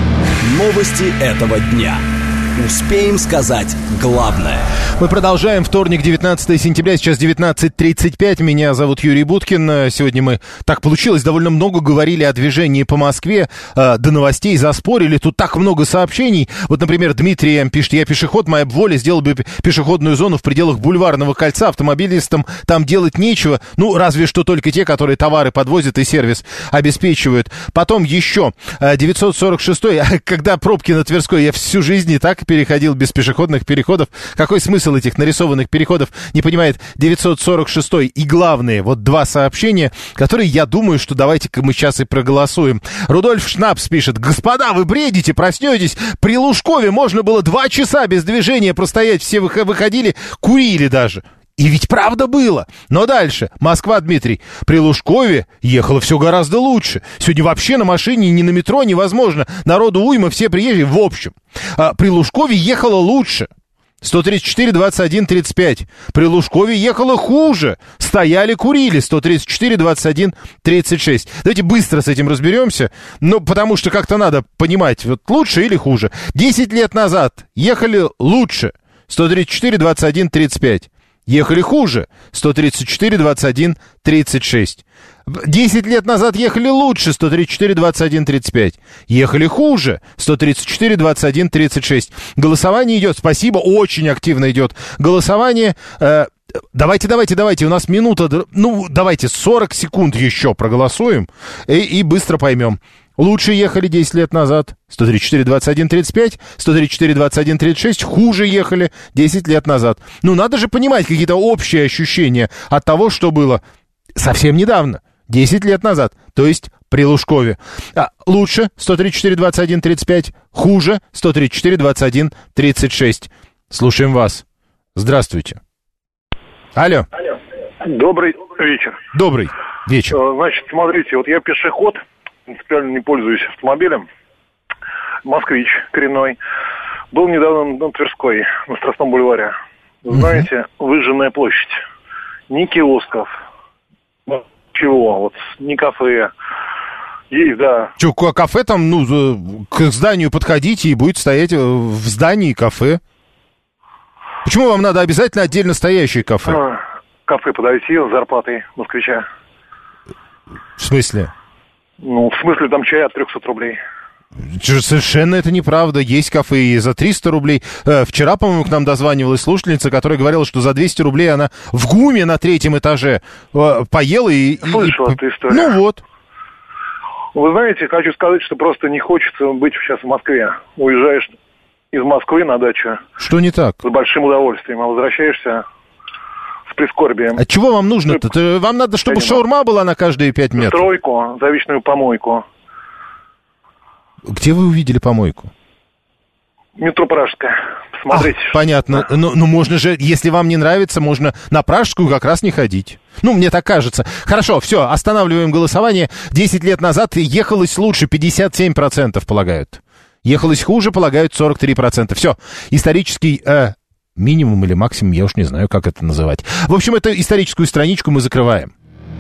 [SPEAKER 1] Новости этого дня. Успеем сказать главное.
[SPEAKER 2] Мы продолжаем. Вторник, девятнадцатое сентября, сейчас девятнадцать тридцать пять. Меня зовут Юрий Буткин. Сегодня мы, так получилось, довольно много говорили о движении по Москве. До новостей заспорили. Тут так много сообщений. Вот, например, Дмитрий пишет: я пешеход, моя б воля, сделал бы пешеходную зону в пределах Бульварного кольца. Автомобилистам там делать нечего. Ну, разве что только те, которые товары подвозят и сервис обеспечивают. Потом еще девятьсот сорок шестой. Когда пробки на Тверской, я всю жизнь и так переходил без пешеходных переходов. Какой смысл этих нарисованных переходов, не понимает девятьсот сорок шестой. И главное, вот два сообщения, которые, я думаю, что давайте-ка мы сейчас и проголосуем. Рудольф Шнапс пишет: господа, вы бредите, проснетесь. При Лужкове можно было два часа без движения простоять. Все выходили, курили даже. И ведь правда было. Но дальше. Москва, Дмитрий. При Лужкове ехало все гораздо лучше. Сегодня вообще на машине, ни на метро невозможно. Народу уйма, все приезжие. В общем, а при Лужкове ехало лучше. сто тридцать четыре двадцать один тридцать пять. При Лужкове ехало хуже. Стояли, курили. сто тридцать четыре двадцать один тридцать шесть. Давайте быстро с этим разберемся. Ну, потому что как-то надо понимать, вот лучше или хуже. десять лет назад ехали лучше. сто тридцать четыре двадцать один тридцать пять. Ехали хуже. сто тридцать четыре двадцать один тридцать шесть. десять лет назад ехали лучше. сто тридцать четыре двадцать один тридцать пять. Ехали хуже. сто тридцать четыре двадцать один тридцать шесть. Голосование идет. Спасибо, очень активно идет. Голосование. Э, давайте, давайте, давайте. У нас минута. Ну, давайте сорок секунд еще проголосуем. И, и быстро поймем. Лучше ехали десять лет назад. сто тридцать четыре двадцать один тридцать пять. сто тридцать четыре двадцать один тридцать шесть. Хуже ехали десять лет назад. Ну, надо же понимать какие-то общие ощущения от того, что было совсем недавно. десять лет назад. То есть при Лужкове. А, лучше сто тридцать четыре двадцать один тридцать пять. Хуже сто тридцать четыре двадцать один тридцать шесть. Слушаем вас. Здравствуйте. Алло.
[SPEAKER 3] Добрый вечер.
[SPEAKER 2] Добрый вечер.
[SPEAKER 3] Значит, смотрите, вот я пешеход, принципиально не пользуюсь автомобилем, москвич коренной. Был недавно на Тверской, на Страстном бульваре. Знаете, угу. Выжженная площадь. Ни киосков, чего, вот, ни кафе. Есть, да.
[SPEAKER 2] Че, кафе там, ну, к зданию подходите и будет стоять в здании кафе. Почему вам надо обязательно отдельно стоящее кафе?
[SPEAKER 3] А, кафе подойти с зарплатой москвича.
[SPEAKER 2] В смысле?
[SPEAKER 3] Ну, в смысле, там чай от трехсот рублей.
[SPEAKER 2] Совершенно это неправда. Есть кафе и за триста рублей. Э, вчера, по-моему, к нам дозванивалась слушательница, которая говорила, что за двести рублей она в ГУМе на третьем этаже э, поела и...
[SPEAKER 3] Слышал
[SPEAKER 2] и...
[SPEAKER 3] эту историю.
[SPEAKER 2] Ну вот.
[SPEAKER 3] Вы знаете, хочу сказать, что просто не хочется быть сейчас в Москве. Уезжаешь из Москвы на дачу.
[SPEAKER 2] Что не так?
[SPEAKER 3] С большим удовольствием, а возвращаешься с прискорбием.
[SPEAKER 2] А чего вам нужно-то? Вам надо, чтобы шаурма была на каждые пять метров?
[SPEAKER 3] Стройку, за вечную помойку.
[SPEAKER 2] Где вы увидели помойку?
[SPEAKER 3] Метро Пражская. Посмотрите.
[SPEAKER 2] А, понятно. Ну, ну, можно же, если вам не нравится, можно на Пражскую как раз не ходить. Ну, мне так кажется. Хорошо, все, останавливаем голосование. Десять лет назад ехалось лучше, пятьдесят семь процентов полагают. Ехалось хуже, полагают сорок три процента. Все, исторический... Э, минимум или максимум, я уж не знаю, как это называть. В общем, эту историческую страничку мы закрываем.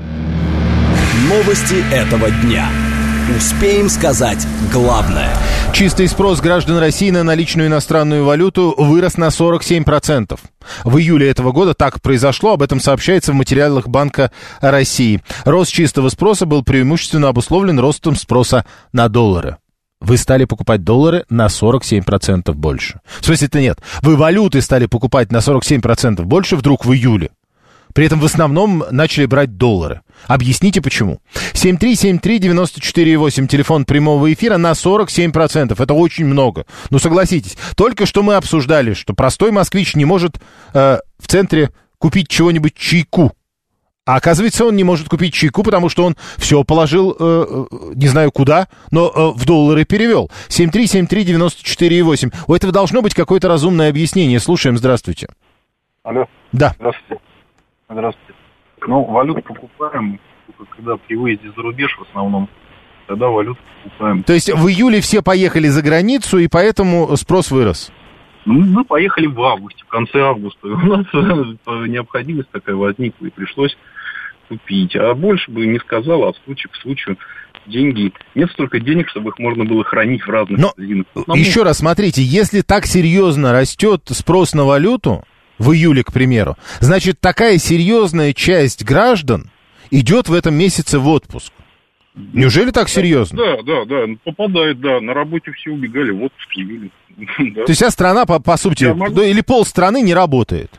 [SPEAKER 1] Новости этого дня. Успеем сказать главное.
[SPEAKER 2] Чистый спрос граждан России на наличную иностранную валюту вырос на сорок семь процентов. В июле этого года так произошло, об этом сообщается в материалах Банка России. Рост чистого спроса был преимущественно обусловлен ростом спроса на доллары. Вы стали покупать доллары на сорок семь процентов больше. В смысле-то нет. Вы валюты стали покупать на сорок семь процентов больше вдруг в июле. При этом в основном начали брать доллары. Объясните, почему. семь три семь три девять четыре восемь, телефон прямого эфира, на сорок семь процентов. Это очень много. Ну, согласитесь. Только что мы обсуждали, что простой москвич не может э, в центре купить чего-нибудь чайку. А оказывается, он не может купить чайку, потому что он все положил, э, не знаю куда, но э, в доллары перевел. семь три семь три девять четыре восемь. У этого должно быть какое-то разумное объяснение. Слушаем, здравствуйте.
[SPEAKER 4] Алло.
[SPEAKER 2] Да.
[SPEAKER 4] Здравствуйте. Здравствуйте. Ну, валюту покупаем, когда при выезде за рубеж в основном, тогда валюту покупаем.
[SPEAKER 2] То есть в июле все поехали за границу, и поэтому спрос вырос?
[SPEAKER 4] Ну, мы поехали в августе, в конце августа. У нас необходимость такая возникла, и пришлось купить. А больше бы не сказал, а в случае к случаю деньги. Нет столько денег, чтобы их можно было хранить в разных магазинах.
[SPEAKER 2] Но еще раз смотрите, если так серьезно растет спрос на валюту, в июле, к примеру, значит, такая серьезная часть граждан идет в этом месяце в отпуск. Неужели так серьезно?
[SPEAKER 4] Да, да, да, попадает, да. На работе все убегали в отпуск в июле.
[SPEAKER 2] То есть вся страна, по, по сути, могу... или полстраны не работает?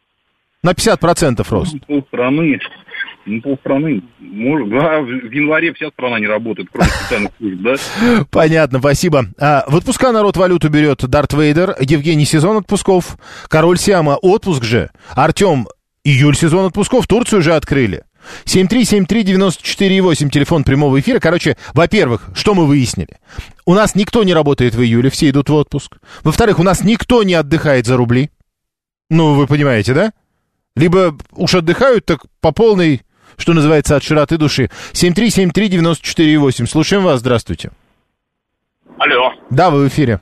[SPEAKER 2] На пятьдесят процентов рост.
[SPEAKER 4] Полстраны, ну, полстраны, может, да, в январе вся страна не работает, кроме специальных служб, да?
[SPEAKER 2] Понятно, спасибо. А, в отпуска народ валюту берет Дарт Вейдер, Евгений сезон отпусков, Король Сиама отпуск же, Артем июль сезон отпусков, Турцию уже открыли. семь три семь три девять четыре восемь, телефон прямого эфира. Короче, во-первых, что мы выяснили? У нас никто не работает в июле, все идут в отпуск. Во-вторых, у нас никто не отдыхает за рубли. Ну, вы понимаете, да? Либо уж отдыхают, так по полной, что называется, от широты души. семь три семь три девять четыре восемь. Слушаем вас, здравствуйте.
[SPEAKER 5] Алло.
[SPEAKER 2] Да, вы в эфире.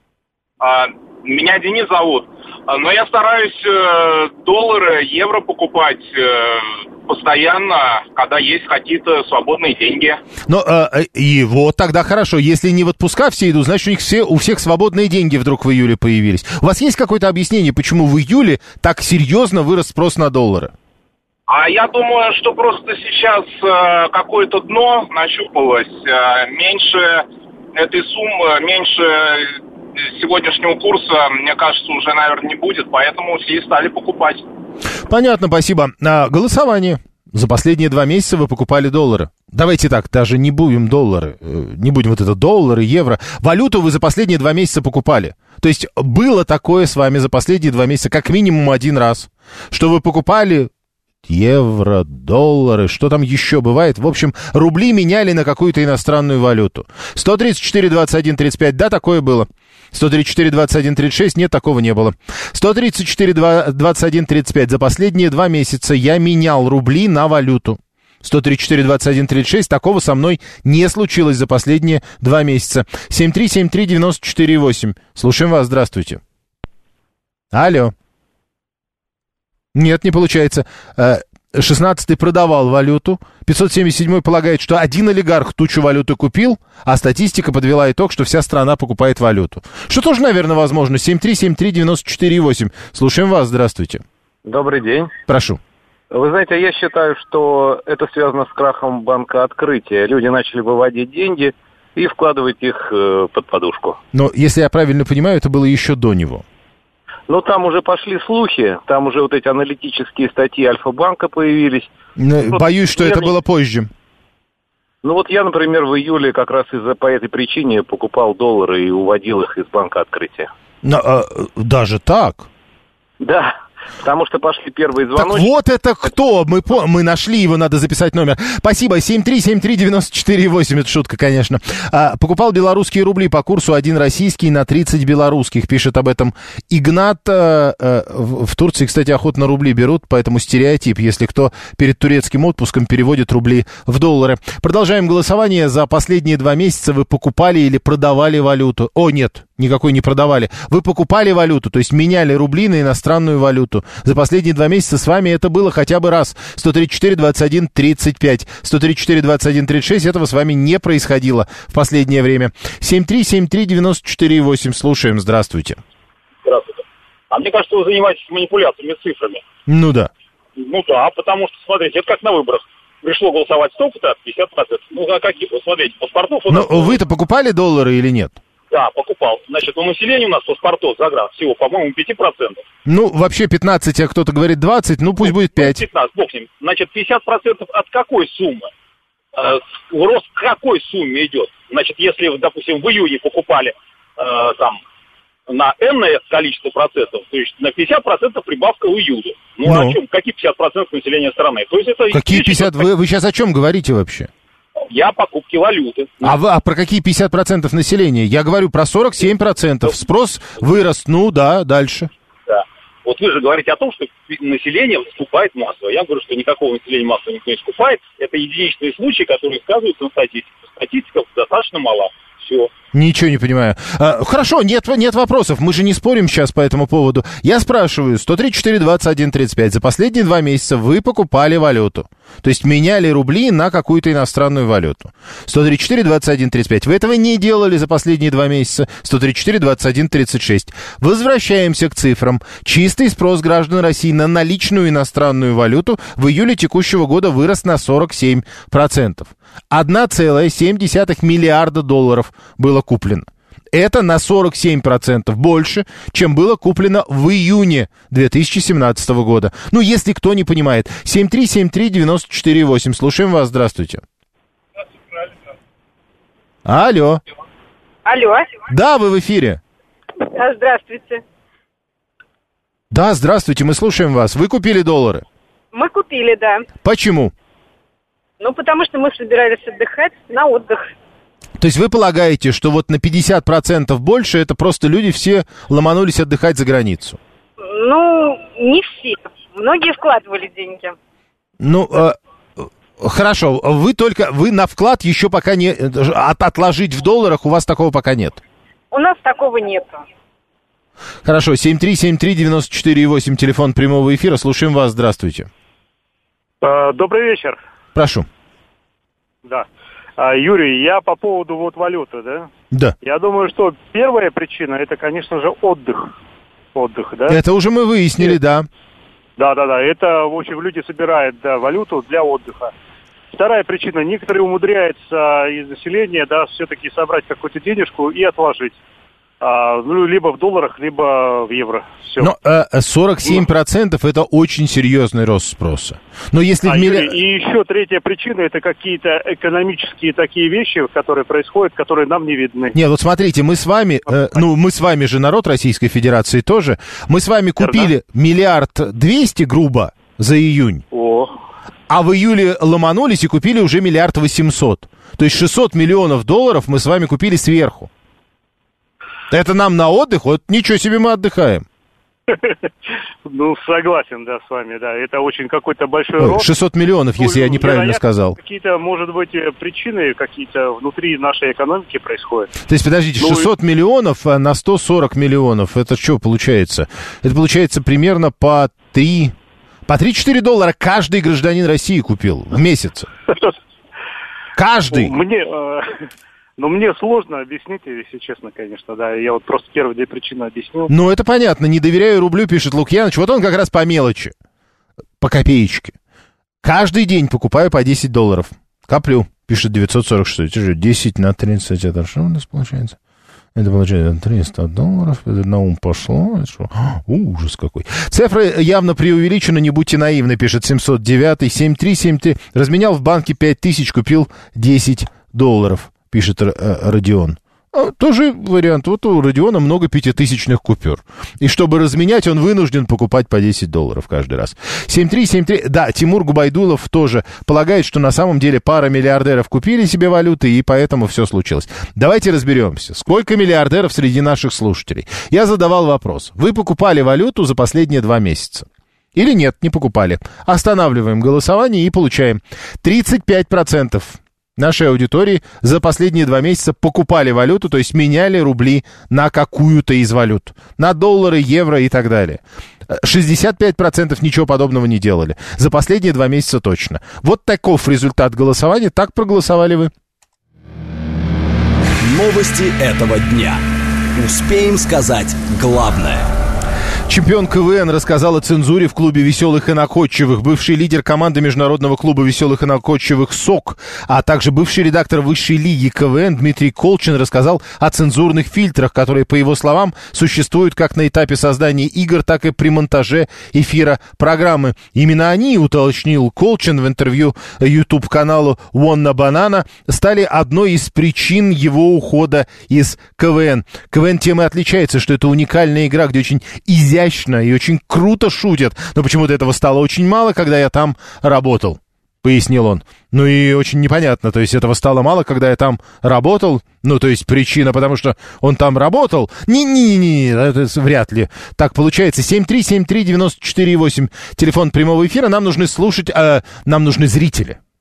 [SPEAKER 5] А, меня Денис зовут. Но я стараюсь э, доллары, евро покупать э, постоянно, когда есть какие-то свободные деньги.
[SPEAKER 2] Ну, э, и вот тогда хорошо. Если не в отпуска все идут, значит, у них все, у всех свободные деньги вдруг в июле появились. У вас есть какое-то объяснение, почему в июле так серьезно вырос спрос на доллары?
[SPEAKER 5] А я думаю, что просто сейчас э, какое-то дно нащупалось. Э, меньше этой суммы, меньше сегодняшнего курса, мне кажется, уже, наверное, не будет, поэтому все стали покупать.
[SPEAKER 2] Понятно, спасибо. А, голосование. За последние два месяца вы покупали доллары. Давайте так, даже не будем доллары, не будем вот это доллары, евро. Валюту вы за последние два месяца покупали. То есть было такое с вами за последние два месяца как минимум один раз, что вы покупали евро, доллары, что там еще бывает. В общем, рубли меняли на какую-то иностранную валюту. сто тридцать четыре двадцать один тридцать пять, да, такое было. сто тридцать четыре двадцать один тридцать шесть, нет, такого не было. сто тридцать четыре двадцать один тридцать пять, за последние два месяца я менял рубли на валюту. сто тридцать четыре двадцать один тридцать шесть, такого со мной не случилось за последние два месяца. семь три семь три девять четыре восемь. Слушаем вас, здравствуйте. Алло. Нет, не получается. шестнадцатый продавал валюту. пятьсот семьдесят седьмой полагает, что один олигарх тучу валюты купил, а статистика подвела итог, что вся страна покупает валюту. Что тоже, наверное, возможно. семь три семь три девять четыре восемь. Слушаем вас, здравствуйте.
[SPEAKER 6] Добрый день.
[SPEAKER 2] Прошу.
[SPEAKER 6] Вы знаете, я считаю, что это связано с крахом банка Открытия. Люди начали выводить деньги и вкладывать их э, под подушку.
[SPEAKER 2] Но, если я правильно понимаю, это было еще до него.
[SPEAKER 6] Ну, там уже пошли слухи, там уже вот эти аналитические статьи Альфа-банка появились.
[SPEAKER 2] Но, боюсь, что это было позже.
[SPEAKER 6] Ну, вот я, например, в июле как раз из-за по этой причине покупал доллары и уводил их из банка Открытия.
[SPEAKER 2] Но, а, даже так?
[SPEAKER 6] Да. Потому что пошли первые звоночки.
[SPEAKER 2] Так вот это кто? Мы, по... Мы нашли его, надо записать номер. Спасибо. семь три семь три девять четыре восемь. Это шутка, конечно. А, покупал белорусские рубли по курсу один российский на тридцать белорусских. Пишет об этом Игнат. А, а, в, в Турции, кстати, охотно рубли берут, поэтому стереотип, если кто перед турецким отпуском переводит рубли в доллары. Продолжаем голосование. За последние два месяца вы покупали или продавали валюту? О, нет, никакой не продавали. Вы покупали валюту, то есть меняли рубли на иностранную валюту. За последние два месяца с вами это было хотя бы раз. сто тридцать четыре двадцать один тридцать пять. сто тридцать четыре двадцать один тридцать шесть. Этого с вами не происходило в последнее время. семь три семь три девять четыре восемь. Слушаем. Здравствуйте.
[SPEAKER 23] Здравствуйте. А мне кажется, вы занимаетесь манипуляциями цифрами.
[SPEAKER 2] Ну да.
[SPEAKER 23] Ну да, потому что, смотрите, это как на выборах. Пришло голосовать столько-то, пятьдесят процентов. Ну, а какие? Вот смотрите, паспортов у нас...
[SPEAKER 2] Но вы-то покупали доллары или нет?
[SPEAKER 23] Да, покупал. Значит, у населения у нас паспортов загран всего, по-моему, пять процентов.
[SPEAKER 2] Ну, вообще пятнадцать, а кто-то говорит двадцать, ну пусть будет пять.
[SPEAKER 23] пятнадцать, бог с ним. Значит, пятьдесят процентов от какой суммы? Э, рост к какой сумме идет? Значит, если, допустим, в июне покупали э, там на энное количество процентов, то есть на пятьдесят процентов прибавка в июле. Ну, ну. О чем? Какие пятьдесят процентов населения страны? То есть это...
[SPEAKER 2] Какие пятьдесят? Вы, вы сейчас о чем говорите вообще?
[SPEAKER 23] Я покупки валюты.
[SPEAKER 2] А, вы, а про какие пятьдесят процентов населения? Я говорю про сорок семь процентов. Спрос вырос, ну да, дальше.
[SPEAKER 23] Да. Вот вы же говорите о том, что население скупает массово. Я говорю, что никакого населения массово никто не скупает. Это единичные случаи, которые сказываются на статистике. Статистика достаточно мала. все.
[SPEAKER 2] Ничего не понимаю. А, хорошо, нет, нет вопросов. Мы же не спорим сейчас по этому поводу. Я спрашиваю, сто тридцать четыре двадцать один тридцать пять. За последние два месяца вы покупали валюту. То есть меняли рубли на какую-то иностранную валюту. сто тридцать четыре двадцать один тридцать пять. Вы этого не делали за последние два месяца. сто тридцать четыре двадцать один тридцать шесть. Возвращаемся к цифрам. Чистый спрос граждан России на наличную иностранную валюту в июле текущего года вырос на сорок семь процентов. одна целая семь десятых миллиарда долларов было куплено. Это на сорок семь процентов больше, чем было куплено в июне две тысячи семнадцатого года. Ну, если кто не понимает. семь три семь три девять четыре восемь. Слушаем вас. Здравствуйте. Алло.
[SPEAKER 9] Алло.
[SPEAKER 2] Да, вы в эфире.
[SPEAKER 9] Здравствуйте.
[SPEAKER 2] Да, здравствуйте, мы слушаем вас. Вы купили доллары?
[SPEAKER 9] Мы купили, да.
[SPEAKER 2] Почему?
[SPEAKER 9] Ну, потому что мы собирались отдыхать на отдых.
[SPEAKER 2] То есть вы полагаете, что вот на пятьдесят процентов больше это просто люди все ломанулись отдыхать за границу?
[SPEAKER 9] Ну, не все. Многие вкладывали деньги.
[SPEAKER 2] Ну, э, хорошо. Вы только, вы на вклад еще пока не... От, отложить в долларах у вас такого пока нет?
[SPEAKER 9] У нас такого нету.
[SPEAKER 2] Хорошо. семь три семь три девять четыре восемь. Телефон прямого эфира. Слушаем вас. Здравствуйте.
[SPEAKER 10] Добрый вечер.
[SPEAKER 2] Прошу.
[SPEAKER 10] Да. Юрий, я по поводу вот валюты, да?
[SPEAKER 2] Да.
[SPEAKER 10] Я думаю, что первая причина, это, конечно же, отдых. Отдых, да?
[SPEAKER 2] Это уже мы выяснили, да.
[SPEAKER 10] Да-да-да, это, в общем, люди собирают, да, валюту для отдыха. Вторая причина, некоторые умудряются из населения, да, все-таки собрать какую-то денежку и отложить. А, ну, либо в долларах, либо в евро. Все.
[SPEAKER 2] Но э, сорок семь процентов ну. это очень серьезный рост спроса. Но если
[SPEAKER 10] а,
[SPEAKER 2] в милли...
[SPEAKER 10] И еще третья причина, это какие-то экономические такие вещи, которые происходят, которые нам не видны.
[SPEAKER 2] Нет, вот смотрите, мы с вами, э, ну, мы с вами же народ Российской Федерации тоже, мы с вами купили да? миллиард двести грубо за июнь.
[SPEAKER 10] О.
[SPEAKER 2] А в июле ломанулись и купили уже миллиард восемьсот. То есть шестьсот миллионов долларов мы с вами купили сверху. Это нам на отдых? Вот ничего себе мы отдыхаем.
[SPEAKER 10] Ну, согласен, да, с вами, да. Это очень какой-то большой
[SPEAKER 2] Ой,
[SPEAKER 10] рост.
[SPEAKER 2] шестьсот миллионов, если ну, я неправильно сказал.
[SPEAKER 10] Какие-то, может быть, причины какие-то внутри нашей экономики происходят.
[SPEAKER 2] То есть, подождите, ну, шестьсот и... миллионов на сто сорок миллионов, это что получается? Это получается примерно по три... По три-четыре доллара каждый гражданин России купил в месяц. Каждый.
[SPEAKER 10] Мне... Но мне сложно объяснить, если честно, конечно, да. Я вот просто первые две причины объяснил.
[SPEAKER 2] Ну, это понятно. Не доверяю рублю, пишет Лукьяныч. Вот он как раз по мелочи. По копеечке. Каждый день покупаю по десять долларов. Коплю, пишет девятьсот сорок шесть. Это же десять на тридцать. Это что у нас получается? Это получается триста долларов. Это на ум пошло. Это что? О, ужас какой. Цифры явно преувеличены. Не будьте наивны, пишет семьсот девять. семь три семь три. Разменял в банке пять тысяч, купил десять долларов. Пишет Родион. А, тоже вариант. Вот у Родиона много пятитысячных купюр. И чтобы разменять, он вынужден покупать по десять долларов каждый раз. семь три семь три. Да, Тимур Губайдулов тоже полагает, что на самом деле пара миллиардеров купили себе валюты, и поэтому все случилось. Давайте разберемся. Сколько миллиардеров среди наших слушателей? Я задавал вопрос. Вы покупали валюту за последние два месяца? Или нет, не покупали? Останавливаем голосование и получаем тридцать пять процентов. Нашей аудитории за последние два месяца покупали валюту, то есть меняли рубли на какую-то из валют. На доллары, евро и так далее. шестьдесят пять процентов ничего подобного не делали. За последние два месяца точно. Вот таков результат голосования. Так проголосовали вы.
[SPEAKER 1] Новости этого дня. Успеем сказать главное.
[SPEAKER 2] Чемпион КВН рассказал о цензуре в клубе «Веселых и находчивых». Бывший лидер команды международного клуба «Веселых и находчивых» СОК, а также бывший редактор высшей лиги КВН Дмитрий Колчин рассказал о цензурных фильтрах, которые, по его словам, существуют как на этапе создания игр, так и при монтаже эфира программы. Именно они, уточнил Колчин в интервью YouTube-каналу «Wanna Banana», стали одной из причин его ухода из КВН. КВН тем и отличается, что это уникальная игра, где очень изящно и очень круто шутят. Но почему-то этого стало очень мало, когда я там работал, пояснил он. Ну и очень непонятно, то есть этого стало мало, когда я там работал. Ну, то есть причина, потому что он там работал. Не-не-не, это вряд ли так получается. семь три семь три девять четыре восемь. Телефон прямого эфира. Нам нужны слушать, э, нам нужны зрители.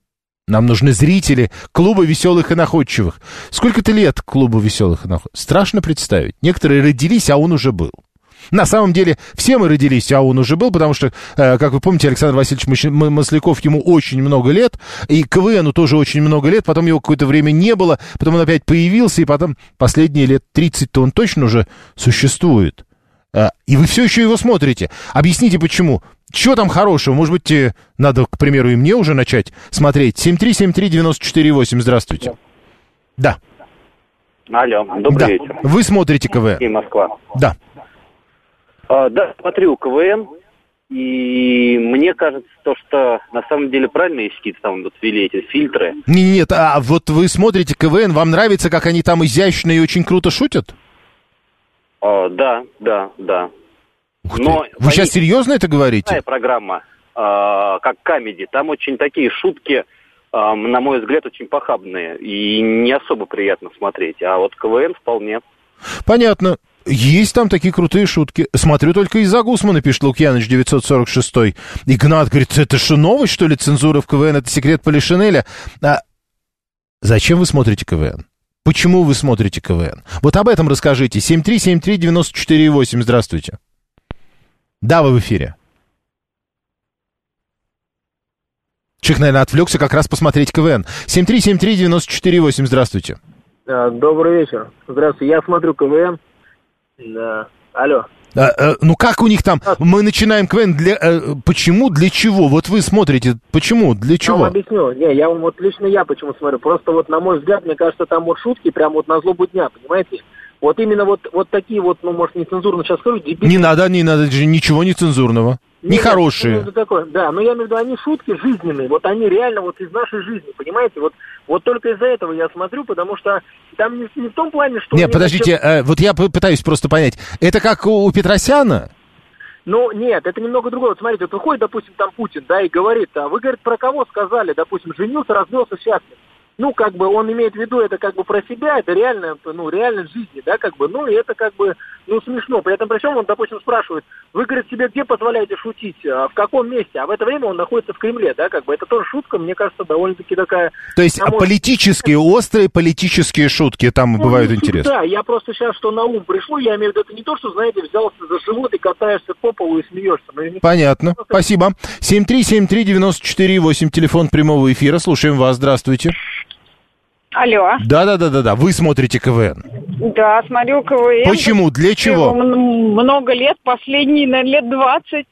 [SPEAKER 2] Нам нужны зрители клуба веселых и находчивых. Сколько-то лет клубу веселых и находчивых. Страшно представить. Некоторые родились, а он уже был. На самом деле, все мы родились, а он уже был, потому что, э, как вы помните, Александр Васильевич Масляков, ему очень много лет, и КВНу тоже очень много лет, потом его какое-то время не было, потом он опять появился, и потом последние лет тридцать-то он точно уже существует. Э, и вы все еще его смотрите. Объясните, почему. Чего там хорошего? Может быть, э, надо, к примеру, и мне уже начать смотреть. семь три семь три девять четыре восемь, здравствуйте. Да.
[SPEAKER 12] Алло, добрый
[SPEAKER 2] да.
[SPEAKER 12] вечер.
[SPEAKER 2] Вы смотрите КВН?
[SPEAKER 12] И Москва.
[SPEAKER 2] Да.
[SPEAKER 12] А, да, смотрю КВН, и мне кажется, то, что на самом деле правильно, если какие-то там вот ввели эти фильтры.
[SPEAKER 2] Не, нет, а вот вы смотрите КВН, вам нравится, как они там изящно и очень круто шутят?
[SPEAKER 12] А, да, да, да. Но
[SPEAKER 2] вы сейчас серьезно это говорите?
[SPEAKER 12] Такая программа, а, как комеди, там очень такие шутки, а, на мой взгляд, очень похабные, и не особо приятно смотреть. А вот КВН вполне.
[SPEAKER 2] Понятно. Есть там такие крутые шутки. Смотрю только из-за Гусмана, пишет Лукьяныч девятьсот сорок шесть. Игнат говорит, это что, новость, что ли, цензура в КВН? Это секрет Полишинеля. А зачем вы смотрите КВН? Почему вы смотрите КВН? Вот об этом расскажите. семь три семь три девять четыре восемь, здравствуйте. Да, вы в эфире. Человек, наверное, отвлекся как раз посмотреть КВН. семь три семь три девять четыре восемь, здравствуйте.
[SPEAKER 13] Добрый вечер. Здравствуйте, я смотрю КВН. Да. Алло.
[SPEAKER 2] А, а, ну как у них там? Мы начинаем КВН для... А, почему? Для чего? Вот вы смотрите. Почему? Для чего?
[SPEAKER 13] Я вам объясню. Не, я вам вот лично я почему смотрю. Просто вот на мой взгляд, мне кажется, там вот шутки прям вот на злобу дня, понимаете? Вот именно вот, вот такие вот, ну, может, нецензурно сейчас скажу, дебильные.
[SPEAKER 2] Не надо, не надо, ничего нецензурного. Нехорошие.
[SPEAKER 13] Нет, такое, да, но я имею в виду, они шутки жизненные, вот они реально вот из нашей жизни, понимаете? Вот, вот только из-за этого я смотрю, потому что там не, не в том плане, что...
[SPEAKER 2] Нет, подождите, зачем... э, вот я пытаюсь просто понять, это как у Петросяна?
[SPEAKER 13] Ну, нет, это немного другое. Вот смотрите, вот выходит, допустим, там Путин, да, и говорит, а вы, говорит, про кого сказали, допустим, женился, развелся, счастлив. Ну, как бы он имеет в виду это как бы про себя, это реально, ну, реальность жизни, да, как бы, ну, и это как бы, ну, смешно. При этом, причем он, допустим, спрашивает, вы, говорит, себе где позволяете шутить, а в каком месте? А в это время он находится в Кремле, да, как бы, это тоже шутка, мне кажется, довольно-таки такая...
[SPEAKER 2] То есть может... политические, острые политические шутки там ну, бывают ну, интересны?
[SPEAKER 13] Да, я просто сейчас, что на ум пришло, я имею в виду, это не то, что, знаете, взялся за живот и катаешься по полу и смеешься. Не...
[SPEAKER 2] Понятно, просто... спасибо. семь три семь три девять четыре восемь, телефон прямого эфира, слушаем вас, здравствуйте.
[SPEAKER 9] Алло.
[SPEAKER 2] Да-да-да-да-да, вы смотрите КВН.
[SPEAKER 9] Да, смотрю КВН.
[SPEAKER 2] Почему? Для чего?
[SPEAKER 9] Много лет, последние, наверное, лет двадцать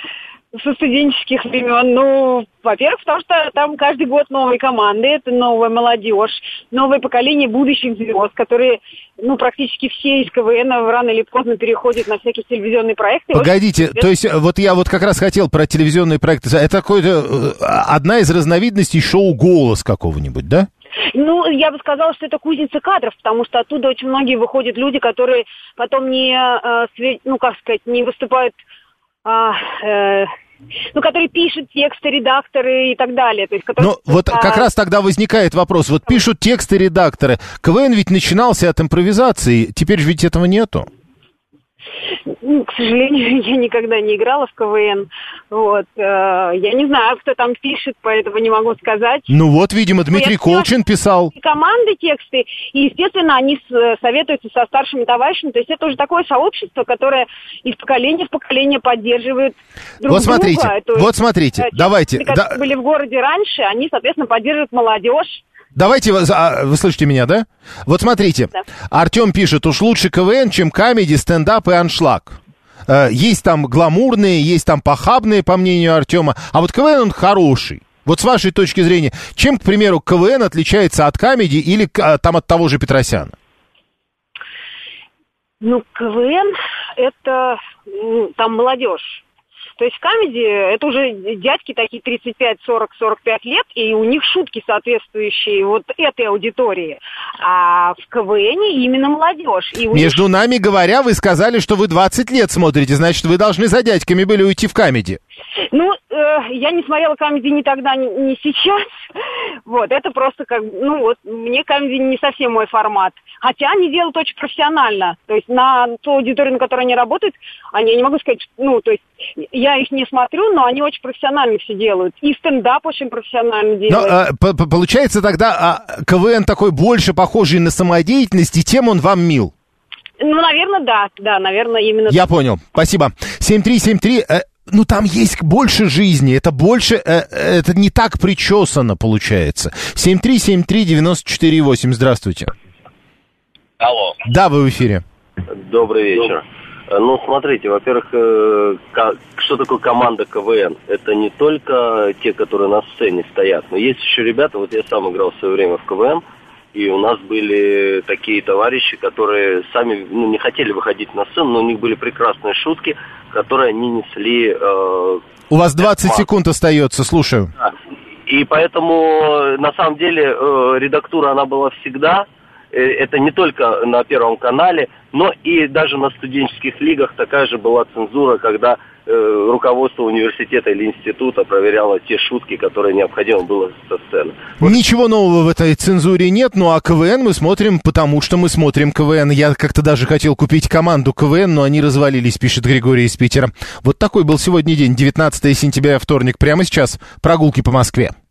[SPEAKER 9] со студенческих времен. Ну, во-первых, потому что там каждый год новые команды, это новая молодежь, новое поколение будущих звезд, которые, ну, практически все из КВН рано или поздно переходят на всякие телевизионные проекты.
[SPEAKER 2] Погодите, то есть вот я вот как раз хотел про телевизионные проекты. Это какой-то одна из разновидностей шоу «Голос» какого-нибудь, да?
[SPEAKER 9] Ну, я бы сказала, что это кузница кадров, потому что оттуда очень многие выходят люди, которые потом не, э, ну, как сказать, не выступают, э, э, ну, которые пишут тексты, редакторы и так далее. То есть, которые,
[SPEAKER 2] ну, вот
[SPEAKER 9] а...
[SPEAKER 2] как раз тогда возникает вопрос, вот пишут тексты редакторы, КВН ведь начинался от импровизации, теперь ведь этого нету.
[SPEAKER 9] Ну, к сожалению, я никогда не играла в КВН. Вот. Я не знаю, кто там пишет, поэтому не могу сказать.
[SPEAKER 2] Ну вот, видимо, Дмитрий Колчин писал.
[SPEAKER 9] Команды тексты, и, естественно, они советуются со старшими товарищами. То есть это уже такое сообщество, которое из поколения в поколение поддерживает друг
[SPEAKER 2] вот смотрите,
[SPEAKER 9] друга. То
[SPEAKER 2] вот смотрите,
[SPEAKER 9] есть,
[SPEAKER 2] давайте.
[SPEAKER 9] Те, которые да... были в городе раньше, они, соответственно, поддерживают молодежь.
[SPEAKER 2] Давайте, вы слышите меня, да? Вот смотрите, да. Артем пишет, уж лучше КВН, чем комеди, стендап и аншлаг. Есть там гламурные, есть там похабные, по мнению Артема, а вот КВН он хороший. Вот с вашей точки зрения, чем, к примеру, КВН отличается от комеди или там от того же Петросяна?
[SPEAKER 9] Ну, КВН это там молодежь. То есть в комеди это уже дядьки такие тридцать пять, сорок, сорок пять лет, и у них шутки соответствующие вот этой аудитории. А в КВНе именно молодежь. И
[SPEAKER 2] Между
[SPEAKER 9] них...
[SPEAKER 2] нами говоря, вы сказали, что вы двадцать лет смотрите, значит, вы должны за дядьками были уйти в комеди.
[SPEAKER 9] Ну, э, я не смотрела комедии ни тогда, ни, ни сейчас. Вот, это просто как, ну вот, мне комедия не совсем мой формат. Хотя они делают очень профессионально. То есть на ту аудиторию, на которой они работают, они, я не могу сказать, ну, то есть я их не смотрю, но они очень профессионально все делают. И стендап очень профессионально делают.
[SPEAKER 2] Но, а, по- получается тогда а, КВН такой больше похожий на самодеятельность, и тем он вам мил?
[SPEAKER 9] Ну, наверное, да, да, наверное, именно.
[SPEAKER 2] Я понял, спасибо. семь три семь три, э, ну там есть больше жизни, это больше, э, это не так причесано получается. семь три семь три девяносто четыре восемь, здравствуйте.
[SPEAKER 14] Алло.
[SPEAKER 2] Да, вы в эфире.
[SPEAKER 14] Добрый вечер. Ну, смотрите, во-первых, э, ка- что такое команда КВН? Это не только те, которые на сцене стоят, но есть еще ребята, вот я сам играл в свое время в КВН, и у нас были такие товарищи, которые сами ну, не хотели выходить на сцену, но у них были прекрасные шутки, которые они несли... Э,
[SPEAKER 2] У вас двадцать секунд остается, слушаю.
[SPEAKER 14] И поэтому, на самом деле, э, редактура, она была всегда. Э, это не только на Первом канале, но и даже на студенческих лигах такая же была цензура, когда э, руководство университета или института проверяло те шутки, которые необходимо было со сцены.
[SPEAKER 2] Ничего нового в этой цензуре нет, ну а КВН мы смотрим, потому что мы смотрим КВН. Я как-то даже хотел купить команду КВН, но они развалились, пишет Григорий из Питера. Вот такой был сегодня день, девятнадцатое сентября, вторник. Прямо сейчас прогулки по Москве.